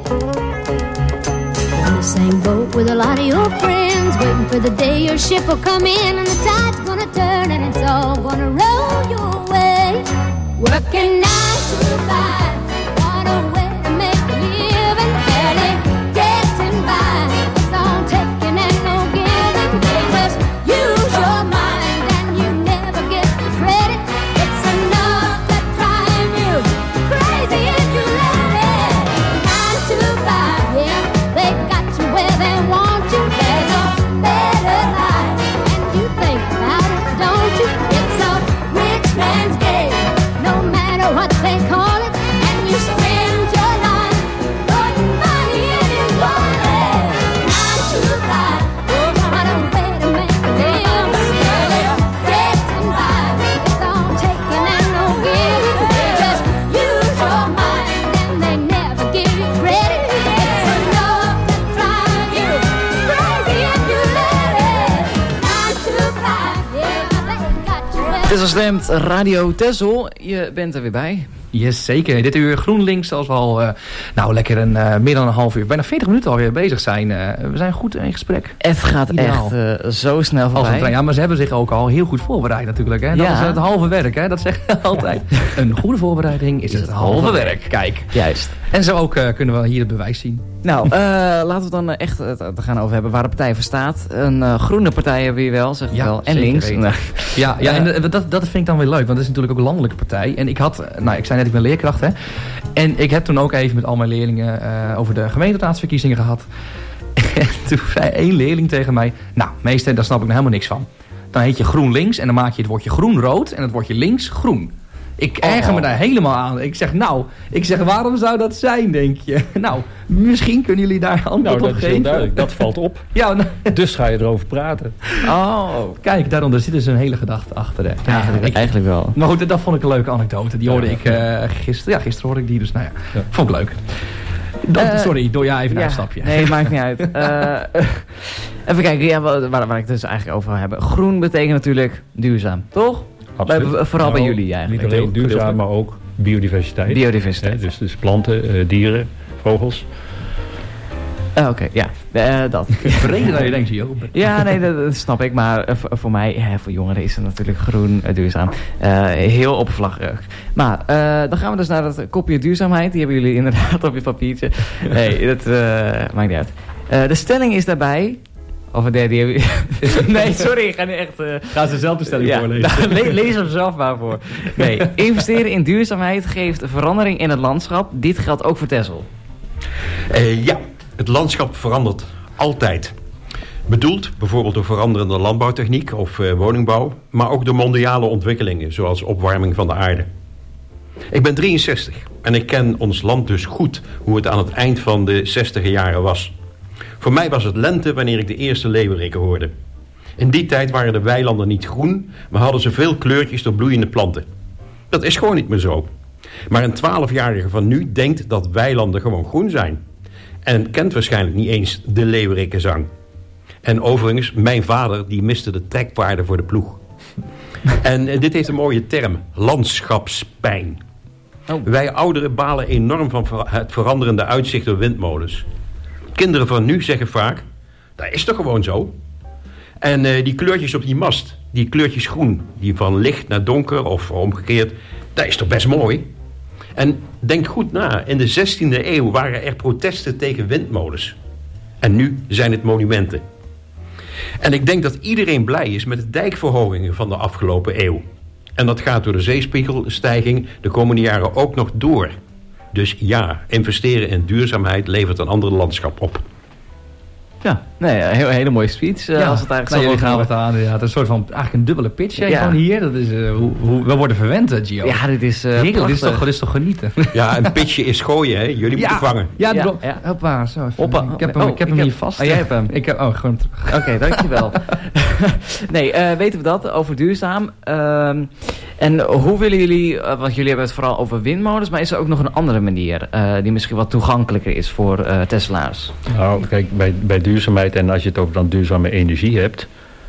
In the same boat with a lot of your friends, waiting for the day your ship will come in and the tide's gonna turn and it's all gonna roll your way. Working 9 to 5, what a way to make a living. Barely getting by, it's all taking and no giving. They just use your mind and you never get the credit. It's enough to drive you crazy if you let it. 9 to 5, yeah, they got you where they want you. There's a better life and you think about it, don't you? It's a rich man's game. No matter what they call it, and you spend your life putting money in his wallet. 9 to 5, what a way to make a living. Getting by, it's all taking and no giving. They just use your mind and they never give you credit. It's enough to drive you crazy if you let it. 9 to 5, yeah, they got you where. Het is al stemt Radio Texel. Je bent er weer bij. Yes, zeker. Dit uur GroenLinks, zoals we al lekker meer dan een half uur, bijna 40 minuten alweer bezig zijn. We zijn goed in gesprek. Het gaat Ideaal. echt zo snel voorbij. Ja, maar ze hebben zich ook al heel goed voorbereid natuurlijk. Hè? Dat is het halve werk, hè? Dat zeggen we altijd. Een goede voorbereiding is het halve werk. Kijk. Juist. En zo ook kunnen we hier het bewijs zien. Nou, laten we het dan echt gaan over hebben waar de partij voor staat. Een groene partij hebben we hier wel, zeg ik wel. En links. Ja, en dat vind ik dan weer leuk, want het is natuurlijk ook een landelijke partij. En ik zei net, ik ben leerkracht, hè. En ik heb toen ook even met al mijn leerlingen over de gemeenteraadsverkiezingen gehad. En toen zei één leerling tegen mij, nou, meester, daar snap ik nou helemaal niks van. Dan heet je GroenLinks en dan maak je het woordje groen rood en het woordje links groen. Ik erger me daar helemaal aan. Ik zeg, waarom zou dat zijn, denk je? Nou, misschien kunnen jullie daar antwoord op geven. Duidelijk. Dat valt op. Ja, dus ga je erover praten. Oh, kijk, daar zit dus een hele gedachte achter. Hè. Ja, eigenlijk wel. Maar goed, dat vond ik een leuke anecdote. Die hoorde ik gisteren. Ja, gisteren hoorde ik die, dus nou ja. Vond ik leuk. Sorry, door even een uitstapje. Nee, maakt niet uit. Even kijken, waar ik dus eigenlijk over wil hebben. Groen betekent natuurlijk duurzaam, toch? Vooral bij jullie eigenlijk. Niet alleen duurzaam, maar ook biodiversiteit. Biodiversiteit. Dus planten, dieren, vogels. Oké, ja. Dat. Breder dan je denkt, joh. Ja, nee, dat snap ik. Maar voor mij, voor jongeren is het natuurlijk groen, duurzaam. Heel oppervlakkig. Maar dan gaan we dus naar het kopje duurzaamheid. Die hebben jullie inderdaad op je papiertje. Nee, dat maakt niet uit. De stelling is daarbij... Nee, sorry, ik ga nu echt... Ga ze zelf de stelling voorlezen. Lees hem zelf maar voor. Nee, investeren in duurzaamheid geeft verandering in het landschap. Dit geldt ook voor Texel. Ja, het landschap verandert altijd. Bedoeld bijvoorbeeld door veranderende landbouwtechniek of woningbouw, maar ook door mondiale ontwikkelingen, zoals opwarming van de aarde. Ik ben 63 en ik ken ons land dus goed hoe het aan het eind van de 60e jaren was. Voor mij was het lente wanneer ik de eerste leeuweriken hoorde. In die tijd waren de weilanden niet groen, maar hadden ze veel kleurtjes door bloeiende planten. Dat is gewoon niet meer zo. Maar een 12-jarige van nu denkt dat weilanden gewoon groen zijn. En kent waarschijnlijk niet eens de leeuwerikenzang. En overigens, mijn vader die miste de trekpaarden voor de ploeg. En dit heeft een mooie term, landschapspijn. Wij ouderen balen enorm van het veranderende uitzicht door windmolens. Kinderen van nu zeggen vaak, dat is toch gewoon zo? En die kleurtjes op die mast, die kleurtjes groen, die van licht naar donker of omgekeerd, dat is toch best mooi? En denk goed na, in de 16e eeuw waren er protesten tegen windmolens. En nu zijn het monumenten. En ik denk dat iedereen blij is met de dijkverhogingen van de afgelopen eeuw. En dat gaat door de zeespiegelstijging de komende jaren ook nog door. Dus ja, investeren in duurzaamheid levert een ander landschap op. Ja, nee, een hele mooie speech. Als het eigenlijk jullie zo gaan het aan. Ja, het is een soort van eigenlijk een dubbele pitch gewoon hier. Dat is, we worden verwend, Gio. Ja, dit is dit is toch genieten. Ja, een pitchje is gooien, hè? Jullie moeten vangen. Ja. Hoppa, zo. Ik heb hem hier vast. Oh, jij hebt hem. Gewoon terug. Oké, dankjewel. Nee, weten we dat over duurzaam. En hoe willen jullie, want jullie hebben het vooral over windmolens, maar is er ook nog een andere manier die misschien wat toegankelijker is voor Tesla's? Nou, kijk, bij duurzaamheid, en als je het over dan duurzame energie hebt,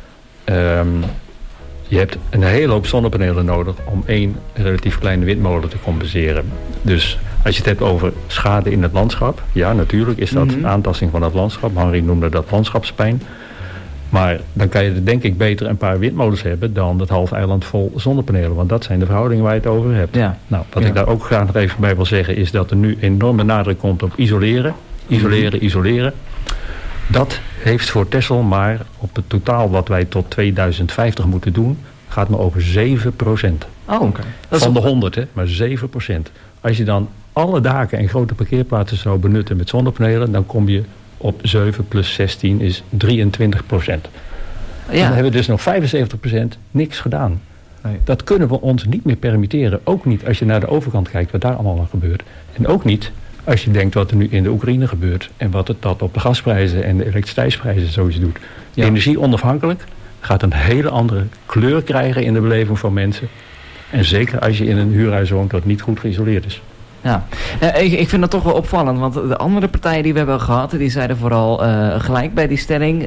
je hebt een hele hoop zonnepanelen nodig om één relatief kleine windmolen te compenseren. Dus als je het hebt over schade in het landschap, ja, natuurlijk is dat een aantasting van het landschap. Henri noemde dat landschapspijn. Maar dan kan je denk ik beter een paar windmolens hebben dan het half eiland vol zonnepanelen. Want dat zijn de verhoudingen waar je het over hebt. Ja. Nou, wat ik daar ook graag nog even bij wil zeggen is dat er nu enorme nadruk komt op isoleren. Isoleren. Dat heeft voor Texel maar op het totaal wat wij tot 2050 moeten doen, gaat maar over 7%. Oh, oké. Van de 100, hè, maar 7%. Als je dan alle daken en grote parkeerplaatsen zou benutten met zonnepanelen, dan kom je op 7 plus 16 is 23%. Ja. Dan hebben we dus nog 75% niks gedaan. Nee. Dat kunnen we ons niet meer permitteren. Ook niet als je naar de overkant kijkt wat daar allemaal aan gebeurt. En ook niet als je denkt wat er nu in de Oekraïne gebeurt. En wat het dat op de gasprijzen en de elektriciteitsprijzen sowieso doet. Ja. Energie onafhankelijk gaat een hele andere kleur krijgen in de beleving van mensen. En zeker als je in een huurhuis woont dat niet goed geïsoleerd is. Ja, ik vind dat toch wel opvallend, want de andere partijen die we hebben gehad, die zeiden vooral gelijk bij die stelling,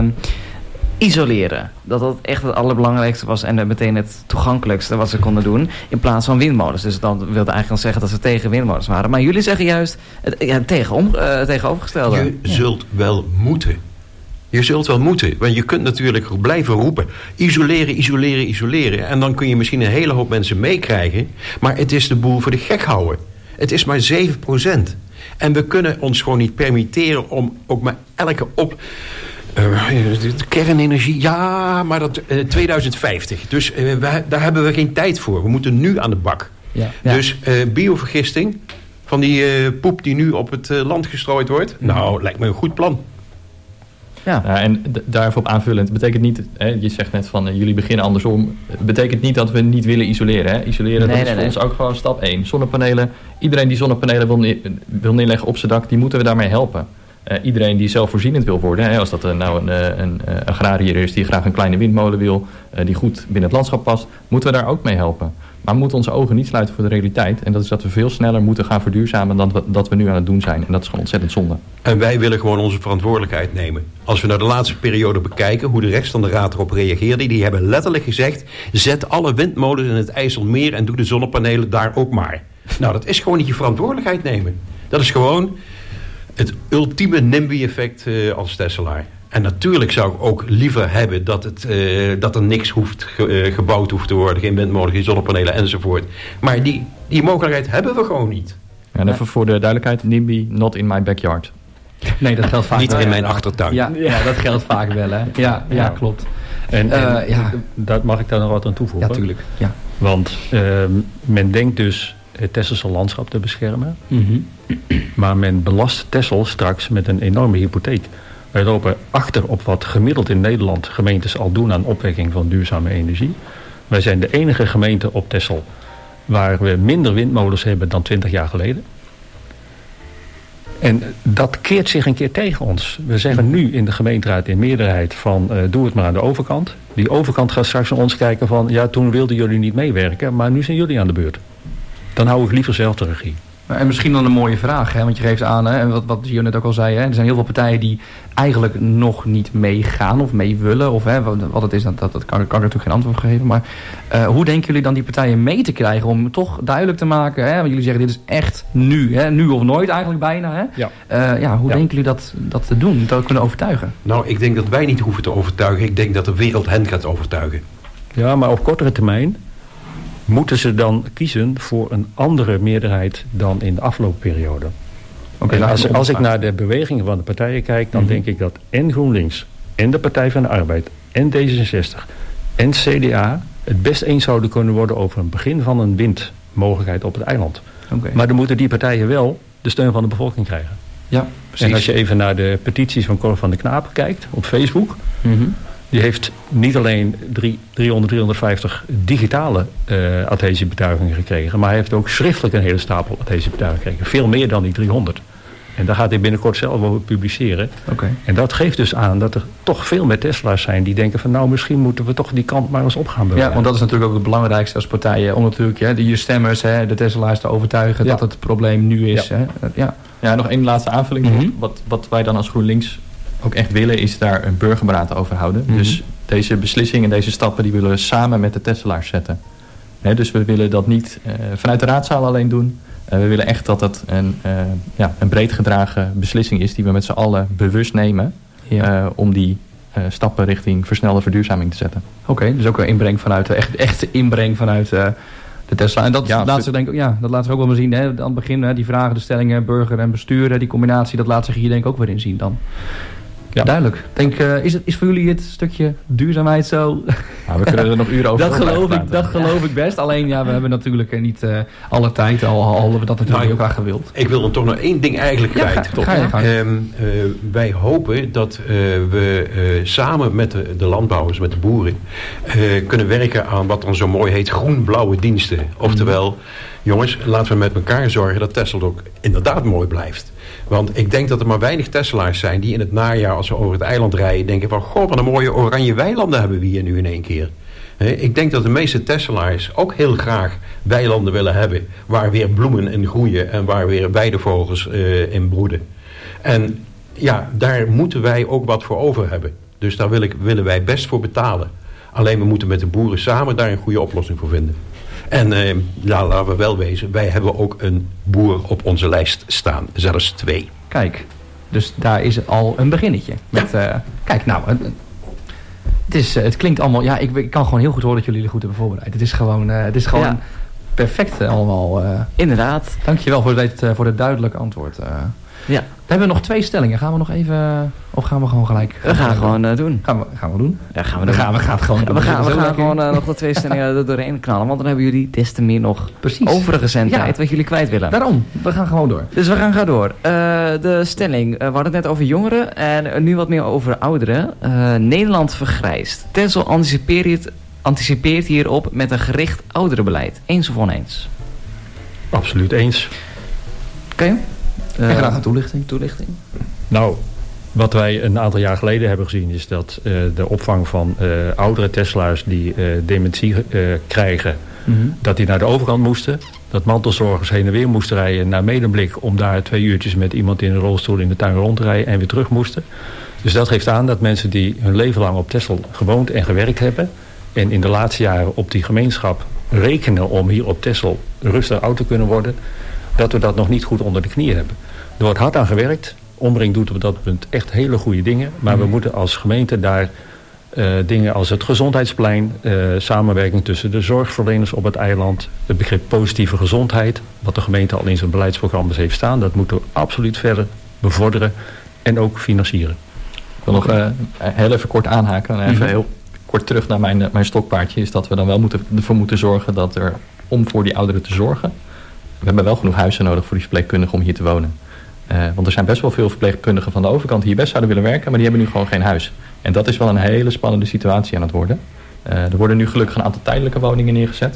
isoleren. Dat dat echt het allerbelangrijkste was en meteen het toegankelijkste wat ze konden doen, in plaats van windmolens. Dus dan wilde eigenlijk dan zeggen dat ze tegen windmolens waren. Maar jullie zeggen juist het tegenovergestelde. Je zult wel moeten. Je zult wel moeten, want je kunt natuurlijk blijven roepen, isoleren. En dan kun je misschien een hele hoop mensen meekrijgen, maar het is de boel voor de gek houden. Het is maar 7%. En we kunnen ons gewoon niet permitteren om ook maar elke kernenergie, ja, maar dat 2050. Dus daar hebben we geen tijd voor. We moeten nu aan de bak. Ja. Dus biovergisting van die poep die nu op het land gestrooid wordt, nou, lijkt me een goed plan. Ja. En daarvoor op aanvullend, betekent niet, je zegt net van jullie beginnen andersom, betekent niet dat we niet willen isoleren. Hè? Isoleren, dat is voor ons ook gewoon stap 1. Zonnepanelen, iedereen die zonnepanelen wil neerleggen op zijn dak, die moeten we daarmee helpen. Iedereen die zelfvoorzienend wil worden, als dat nou een agrariër is die graag een kleine windmolen wil, die goed binnen het landschap past, moeten we daar ook mee helpen. Maar we moeten onze ogen niet sluiten voor de realiteit. En dat is dat we veel sneller moeten gaan verduurzamen dan dat we nu aan het doen zijn. En dat is gewoon ontzettend zonde. En wij willen gewoon onze verantwoordelijkheid nemen. Als we naar de laatste periode bekijken hoe de rest van de raad erop reageerde, die hebben letterlijk gezegd, zet alle windmolens in het IJsselmeer en doe de zonnepanelen daar ook maar. Nou, dat is gewoon niet je verantwoordelijkheid nemen. Dat is gewoon het ultieme NIMBY-effect als Tesselaar. En natuurlijk zou ik ook liever hebben dat er niks gebouwd hoeft te worden. Geen windmolen, geen zonnepanelen enzovoort. Maar die mogelijkheid hebben we gewoon niet. Ja, en even voor de duidelijkheid, NIMBY, not in my backyard. Nee, dat geldt vaak niet in mijn achtertuin. Ja, dat geldt vaak wel, hè. Ja, klopt. En dat mag ik daar nog wat aan toevoegen? Ja, tuurlijk. Ja. Want men denkt dus het Tesselse landschap te beschermen. Maar men belast Texel straks met een enorme hypotheek. Wij lopen achter op wat gemiddeld in Nederland gemeentes al doen aan opwekking van duurzame energie. Wij zijn de enige gemeente op Texel waar we minder windmolens hebben dan 20 jaar geleden. En dat keert zich een keer tegen ons. We zeggen nu in de gemeenteraad in meerderheid van doe het maar aan de overkant. Die overkant gaat straks naar ons kijken van ja, toen wilden jullie niet meewerken, maar nu zijn jullie aan de beurt. Dan hou ik liever zelf de regie. En misschien dan een mooie vraag, hè? Want je geeft aan, hè, en wat Gio net ook al zei, hè, er zijn heel veel partijen die eigenlijk nog niet meegaan of mee willen. Of hè, wat het is, dat kan ik natuurlijk geen antwoord op geven. Maar hoe denken jullie dan die partijen mee te krijgen om toch duidelijk te maken, hè? Want jullie zeggen dit is echt nu, hè? Nu of nooit eigenlijk bijna. Hè? Ja. Hoe denken jullie dat te doen, dat kunnen overtuigen? Nou, ik denk dat wij niet hoeven te overtuigen. Ik denk dat de wereld hen gaat overtuigen. Ja, maar op kortere termijn moeten ze dan kiezen voor een andere meerderheid dan in de afloopperiode. Als ik naar de bewegingen van de partijen kijk, dan denk ik dat en GroenLinks, en de Partij van de Arbeid, en D66, en CDA het best eens zouden kunnen worden over een begin van een windmogelijkheid op het eiland. Maar dan moeten die partijen wel de steun van de bevolking krijgen. Ja, precies. En als je even naar de petities van Cor van de Knapen kijkt op Facebook, die heeft niet alleen 350 digitale adhesiebetuigingen gekregen, maar hij heeft ook schriftelijk een hele stapel adhesiebetuigingen gekregen. Veel meer dan die 300. En daar gaat hij binnenkort zelf over publiceren. En dat geeft dus aan dat er toch veel meer Tesla's zijn die denken van nou, misschien moeten we toch die kant maar eens op gaan bewegen. Ja, want dat is natuurlijk ook het belangrijkste als partijen om natuurlijk je stemmers, hè, de Tesla's te overtuigen dat het probleem nu is. Ja. Hè? Ja, nog één laatste aanvulling. Wat wij dan als GroenLinks ook echt willen is daar een burgerberaad over houden. Dus deze beslissingen en deze stappen die willen we samen met de Tesla's zetten. Dus we willen dat niet vanuit de raadzaal alleen doen. We willen echt dat het een breed gedragen beslissing is die we met z'n allen bewust nemen om die stappen richting versnelde verduurzaming te zetten. Oké, dus ook een inbreng vanuit echte inbreng vanuit de Tesla. En dat laat zich denk ik, dat laat zich ook wel zien. Hè, aan het begin, hè, die vragen, de stellingen, burger en bestuur, die combinatie, dat laat zich hier denk ik ook weer in zien dan. Ja. Duidelijk. Denk, is voor jullie het stukje duurzaamheid zo? Nou, we kunnen er nog uren over dat geloof ik best. Alleen we hebben natuurlijk niet alle tijd, al hadden we dat natuurlijk heel graag gewild. Ik wil dan toch nog één ding eigenlijk kwijt. Wij hopen dat we samen met de landbouwers, met de boeren, kunnen werken aan wat dan zo mooi heet groen-blauwe diensten. Oftewel, jongens, laten we met elkaar zorgen dat Texel ook inderdaad mooi blijft. Want ik denk dat er maar weinig Tesla's zijn die in het najaar, als we over het eiland rijden, denken van, goh, wat een mooie oranje weilanden hebben we hier nu in één keer. Ik denk dat de meeste Tesla's ook heel graag weilanden willen hebben, waar weer bloemen in groeien en waar weer weidevogels in broeden. En ja, daar moeten wij ook wat voor over hebben. Dus daar willen wij best voor betalen. Alleen we moeten met de boeren samen daar een goede oplossing voor vinden. En laten we wel wezen, wij hebben ook een boer op onze lijst staan. Zelfs 2. Kijk, dus daar is al een beginnetje. Met, kijk, nou, het klinkt allemaal... Ja, ik kan gewoon heel goed horen dat jullie goed hebben voorbereid. Het is gewoon perfect allemaal. Inderdaad. Dankjewel voor het duidelijke antwoord. Ja. We hebben nog 2 stellingen. Gaan we nog even... Of gaan we gewoon gelijk... We gaan gewoon doen. Gaan we doen? Ja, gaan we doen. We gaan het gewoon doen. We gaan gewoon nog de 2 stellingen er doorheen knallen. Want dan hebben jullie des te meer nog overige zendtijd wat jullie kwijt willen. Daarom. We gaan gewoon door. Dus we gaan door. De stelling. We hadden het net over jongeren. En nu wat meer over ouderen. Nederland vergrijst. Texel anticipeert hierop met een gericht ouderenbeleid. Eens of oneens? Absoluut eens. Oké. En graag een toelichting. Nou, wat wij een aantal jaar geleden hebben gezien is dat de opvang van oudere Tesla's die dementie krijgen, dat die naar de overkant moesten. Dat mantelzorgers heen en weer moesten rijden naar Medemblik om daar 2 uurtjes met iemand in een rolstoel in de tuin rond te rijden en weer terug moesten. Dus dat geeft aan dat mensen die hun leven lang op Texel gewoond en gewerkt hebben en in de laatste jaren op die gemeenschap rekenen om hier op Texel rustig oud te kunnen worden, dat we dat nog niet goed onder de knie hebben. Er wordt hard aan gewerkt. Omring doet op dat punt echt hele goede dingen. Maar we moeten als gemeente daar dingen als het gezondheidsplein, samenwerking tussen de zorgverleners op het eiland, het begrip positieve gezondheid, wat de gemeente al in zijn beleidsprogramma's heeft staan, dat moeten we absoluut verder bevorderen en ook financieren. Ik wil nog heel even kort aanhaken en even heel kort terug naar mijn stokpaardje, is dat we dan wel ervoor moeten zorgen dat er, om voor die ouderen te zorgen, we hebben wel genoeg huizen nodig voor die verpleegkundigen om hier te wonen. Want er zijn best wel veel verpleegkundigen van de overkant die hier best zouden willen werken, maar die hebben nu gewoon geen huis. En dat is wel een hele spannende situatie aan het worden. Er worden nu gelukkig een aantal tijdelijke woningen neergezet.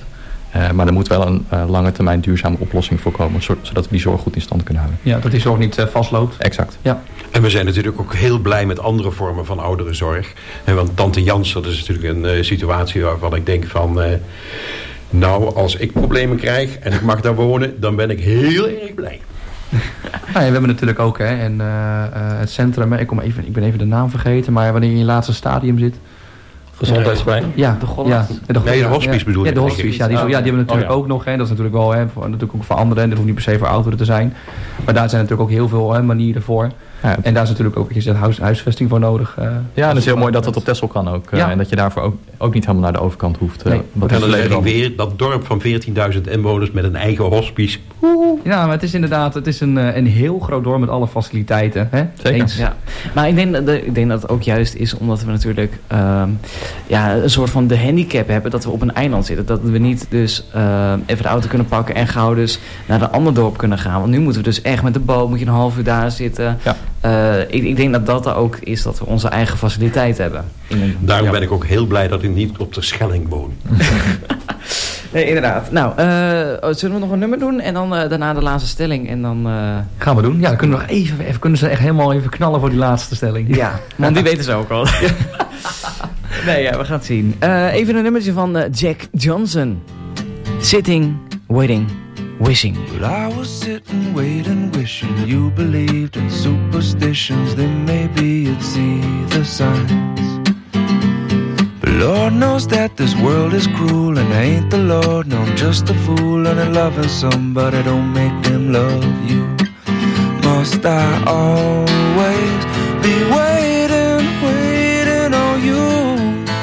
Maar er moet wel een lange termijn duurzame oplossing voor komen, zodat we die zorg goed in stand kunnen houden. Ja, dat die zorg niet vastloopt. Exact. Ja. En we zijn natuurlijk ook heel blij met andere vormen van ouderenzorg. Want Tante Jans, dat is natuurlijk een situatie waarvan ik denk van... nou, als ik problemen krijg en ik mag daar wonen, dan ben ik heel erg blij. We hebben natuurlijk ook het centrum. Ik ben even de naam vergeten, maar wanneer je in je laatste stadium zit... Gezondheidsplein? Ja, de hospice bedoel je? Ja, de hospice. Die hebben we natuurlijk ook nog. Hè. Dat is natuurlijk wel natuurlijk ook voor anderen. Dat hoeft niet per se voor ouderen te zijn. Maar daar zijn natuurlijk ook heel veel manieren voor. Ja. En daar is natuurlijk ook, wat je zegt, huisvesting voor nodig. Ja, dat is heel mooi dat dat op Texel kan ook. En dat je daarvoor ook niet helemaal naar de overkant hoeft. En dan zeg ik weer, dat dorp van 14.000 inwoners met een eigen hospice. Ja, maar het is inderdaad een heel groot dorp met alle faciliteiten. Hè? Zeker. Ja. Maar ik denk dat het ook juist is omdat we natuurlijk een soort van de handicap hebben dat we op een eiland zitten. Dat we niet dus even de auto kunnen pakken en gauw dus naar een ander dorp kunnen gaan. Want nu moeten we dus echt met de boot, moet je een half uur daar zitten. Ja. Ik denk dat er ook is dat we onze eigen faciliteit hebben. Daarom ben ik ook heel blij dat ik niet op de Schelling woon. Nee, inderdaad. Nou, zullen we nog een nummer doen en dan daarna de laatste stelling en dan... Gaan we doen. Ja, dan kunnen we nog even kunnen ze echt helemaal even knallen voor die laatste stelling. Ja, want die weten ze ook al. Nee, ja, we gaan het zien. Even een nummertje van Jack Johnson. Sitting, Waiting, Wishing. Well, I was sitting, waiting, wishing you believed in superstitions. Then maybe you'd see the signs. But Lord knows that this world is cruel, and I ain't the Lord, no, I'm just a fool. And loving somebody don't make them love you. Must I always be waiting, waiting on you?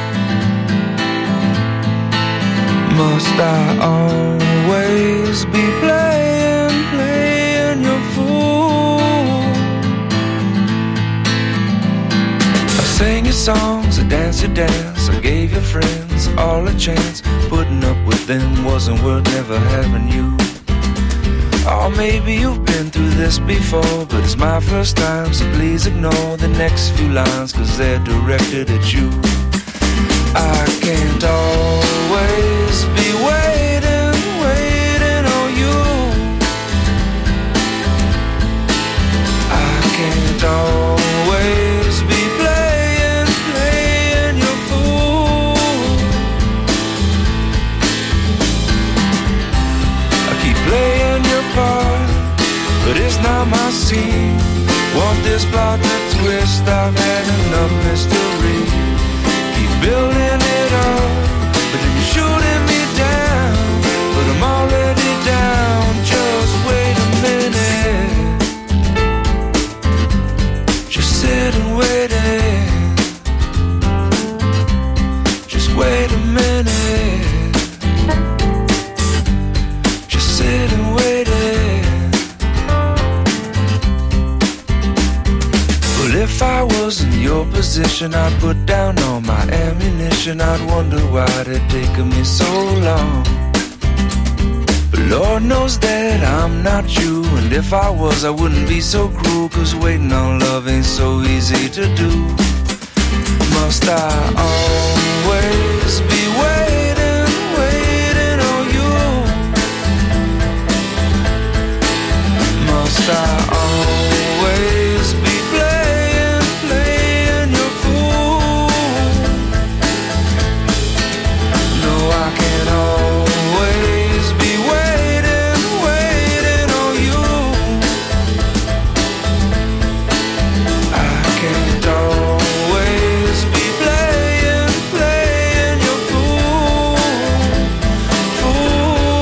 Must I always be playing, playing your fool? I sang your songs, I danced your dance, I gave your friends all a chance. Putting up with them wasn't worth never having you. Oh, maybe you've been through this before, but it's my first time, so please ignore the next few lines, 'cause they're directed at you. I can't always be waiting, waiting on you. I can't always be playing, playing your fool. I keep playing your part, but it's not my scene. Want this plot to twist, I've had enough mystery. Building it up, but then you're shooting me down. But I'm already down, just wait a minute. Just sit and wait it. Just wait a minute. Just sit and wait it. Well, if I was in your position, I'd put down all my ammunition. I'd wonder why it taken me so long. But Lord knows that I'm not you, and if I was, I wouldn't be so cruel, 'cause waiting on love ain't so easy to do. Must I always be waiting, waiting on you? Must I always be playing, playing your fool? No, I can't always be waiting, waiting on you. I can't always be playing, playing your fool, fool.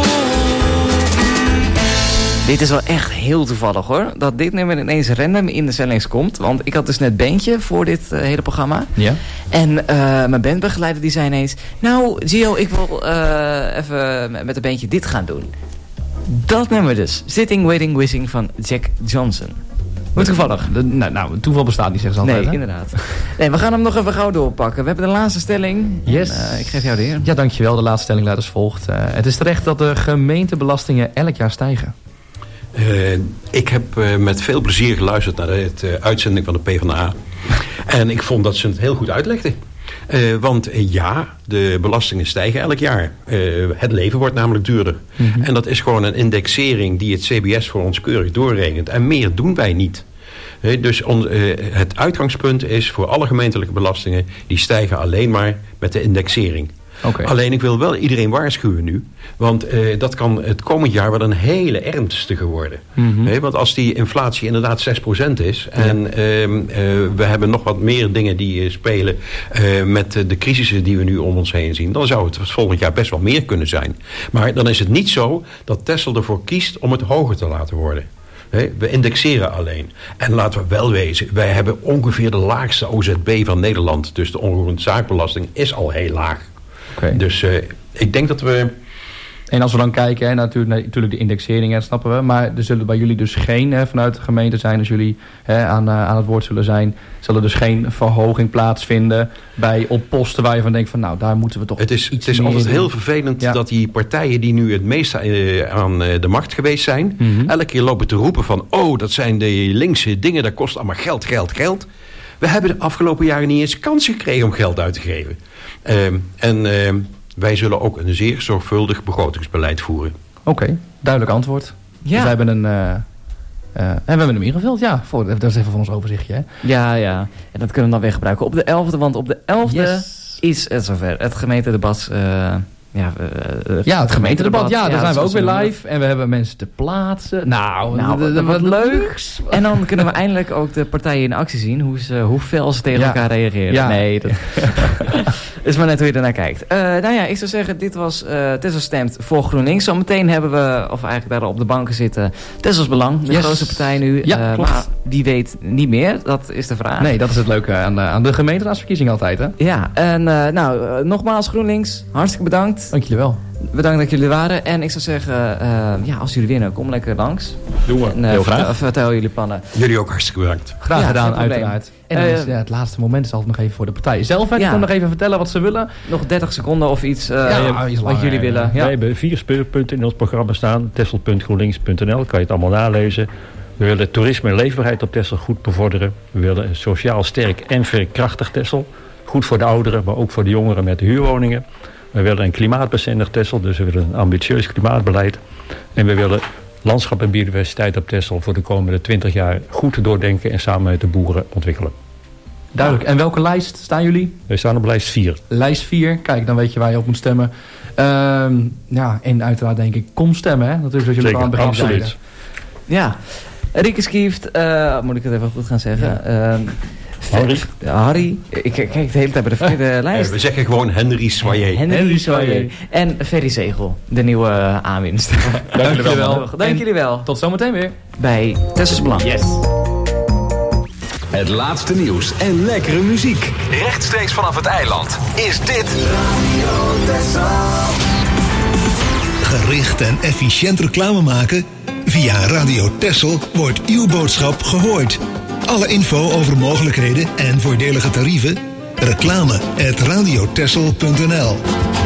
Dit is wel echt heel toevallig hoor, dat dit nummer ineens random in de zendings komt. Want ik had dus net bandje voor dit hele programma. Ja. En mijn bandbegeleider die zei ineens... Nou, Gio, ik wil even met een bandje dit gaan doen. Dat nummer dus. Sitting, Waiting, Wishing van Jack Johnson. Hoe toevallig? Nou, toeval bestaat niet, zeggen ze altijd. Nee, inderdaad. Nee, we gaan hem nog even gauw doorpakken. We hebben de laatste stelling. Yes. En, ik geef jou de eer. Ja, dankjewel. De laatste stelling luidt als volgt. Het is terecht dat de gemeentebelastingen elk jaar stijgen. Ik heb met veel plezier geluisterd naar de uitzending van de PvdA. En ik vond dat ze het heel goed uitlegden. Want de belastingen stijgen elk jaar. Het leven wordt namelijk duurder. Mm-hmm. En dat is gewoon een indexering die het CBS voor ons keurig doorrekent. En meer doen wij niet. Dus het uitgangspunt is voor alle gemeentelijke belastingen, die stijgen alleen maar met de indexering. Okay. Alleen ik wil wel iedereen waarschuwen nu. Want dat kan het komend jaar wel een hele ernstige worden. Mm-hmm. Want als die inflatie inderdaad 6% is. En we hebben nog wat meer dingen die spelen met de crisissen die we nu om ons heen zien. Dan zou het volgend jaar best wel meer kunnen zijn. Maar dan is het niet zo dat Texel ervoor kiest om het hoger te laten worden. We indexeren alleen. En laten we wel wezen, wij hebben ongeveer de laagste OZB van Nederland. Dus de onroerend zaakbelasting is al heel laag. Okay. Dus ik denk dat we... En als we dan kijken, natuurlijk de indexering, dat snappen we. Maar er zullen bij jullie dus geen, vanuit de gemeente zijn, als jullie aan het woord zullen zijn, zal er dus geen verhoging plaatsvinden op posten waar je van denkt van nou, daar moeten we toch iets meer Het is altijd heel vervelend dat die partijen die nu het meest aan de macht geweest zijn, elke keer lopen te roepen van dat zijn de linkse dingen, dat kost allemaal geld. We hebben de afgelopen jaren niet eens kans gekregen om geld uit te geven. Wij zullen ook een zeer zorgvuldig begrotingsbeleid voeren. Oké, duidelijk antwoord. Ja. Dus wij hebben we hebben hem ingevuld. Ja, dat is even van ons overzichtje. Hè? Ja. En dat kunnen we dan weer gebruiken op de 11e. Want op de 11e is het zover. Het gemeentedebat... het gemeentedebat. Ja, daar zijn we ook weer live. En we hebben mensen te plaatsen. Nou wat leuks. En dan kunnen we eindelijk ook de partijen in actie zien. Hoe fel ze tegen elkaar reageren. Ja. Nee, dat is maar net hoe je ernaar kijkt. Ik zou zeggen, dit was Texel stemt voor GroenLinks. Zometeen hebben we, of eigenlijk daar op de banken zitten, Texels Belang. De grootste partij nu. Ja, klopt. Maar die weet niet meer. Dat is de vraag. Nee, dat is het leuke aan de gemeenteraadsverkiezing altijd. Hè? Ja, en nogmaals GroenLinks. Hartstikke bedankt. Dank jullie wel. Bedankt dat jullie waren. En ik zou zeggen, als jullie winnen, kom lekker langs. Doen we. Heel graag. Vertel jullie plannen. Jullie ook hartstikke bedankt. Graag gedaan, uiteraard. En het laatste moment is altijd nog even voor de partij zelf. Die kan nog even vertellen wat ze willen. Nog 30 seconden of iets wat jullie willen. Wij hebben 4 speerpunten in ons programma staan. Texel.groenlinks.nl, kan je het allemaal nalezen. We willen toerisme en leefbaarheid op Texel goed bevorderen. We willen een sociaal sterk en verkrachtig Texel. Goed voor de ouderen, maar ook voor de jongeren met de huurwoningen. We willen een klimaatbestendig Texel, dus we willen een ambitieus klimaatbeleid. En we willen landschap en biodiversiteit op Texel voor de komende 20 jaar goed doordenken en samen met de boeren ontwikkelen. Duidelijk. En welke lijst staan jullie? Wij staan op lijst 4. Lijst 4. Kijk, dan weet je waar je op moet stemmen. En uiteraard denk ik, kom stemmen. Hè? Natuurlijk zoals jullie al aan het begin zeiden. Ja. Rieke Skieft, moet ik het even goed gaan zeggen. Harry. Ik kijk de hele tijd bij de verkeerde lijst. We zeggen gewoon Henry Soyer. Henry Soyer. En Ferry Zegel, de nieuwe aanwinst. Dank jullie wel. Dank jullie wel. Tot zometeen weer. Bij Texels Belang. Yes. Het laatste nieuws en lekkere muziek. Rechtstreeks vanaf het eiland is dit Radio Texel. Gericht en efficiënt reclame maken? Via Radio Texel wordt uw boodschap gehoord. Alle info over mogelijkheden en voordelige tarieven? reclame@radiotexel.nl.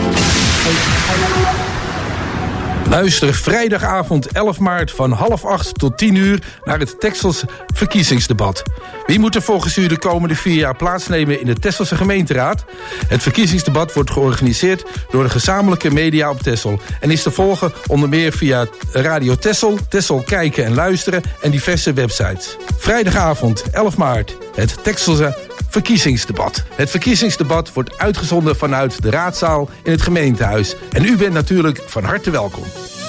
Luister vrijdagavond 11 maart van 7:30 tot 10:00 naar het Texels verkiezingsdebat. Wie moet er volgens u de komende 4 jaar plaatsnemen in de Texelse gemeenteraad? Het verkiezingsdebat wordt georganiseerd door de gezamenlijke media op Texel en is te volgen onder meer via Radio Texel, Texel Kijken en Luisteren en diverse websites. Vrijdagavond 11 maart, het Texelse verkiezingsdebat. Het verkiezingsdebat wordt uitgezonden vanuit de raadzaal in het gemeentehuis. En u bent natuurlijk van harte welkom.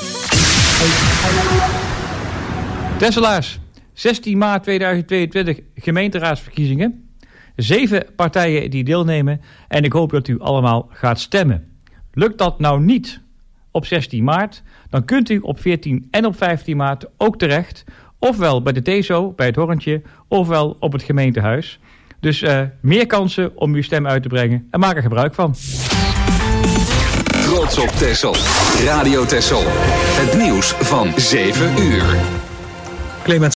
Tesselaars, 16 maart 2022 gemeenteraadsverkiezingen. 7 partijen die deelnemen en ik hoop dat u allemaal gaat stemmen. Lukt dat nou niet op 16 maart, dan kunt u op 14 en op 15 maart ook terecht. Ofwel bij de TESO, bij het Horrentje, ofwel op het gemeentehuis. Dus meer kansen om uw stem uit te brengen en maak er gebruik van. Trots op Texel. Radio Texel. Het nieuws van 7 uur. Clemens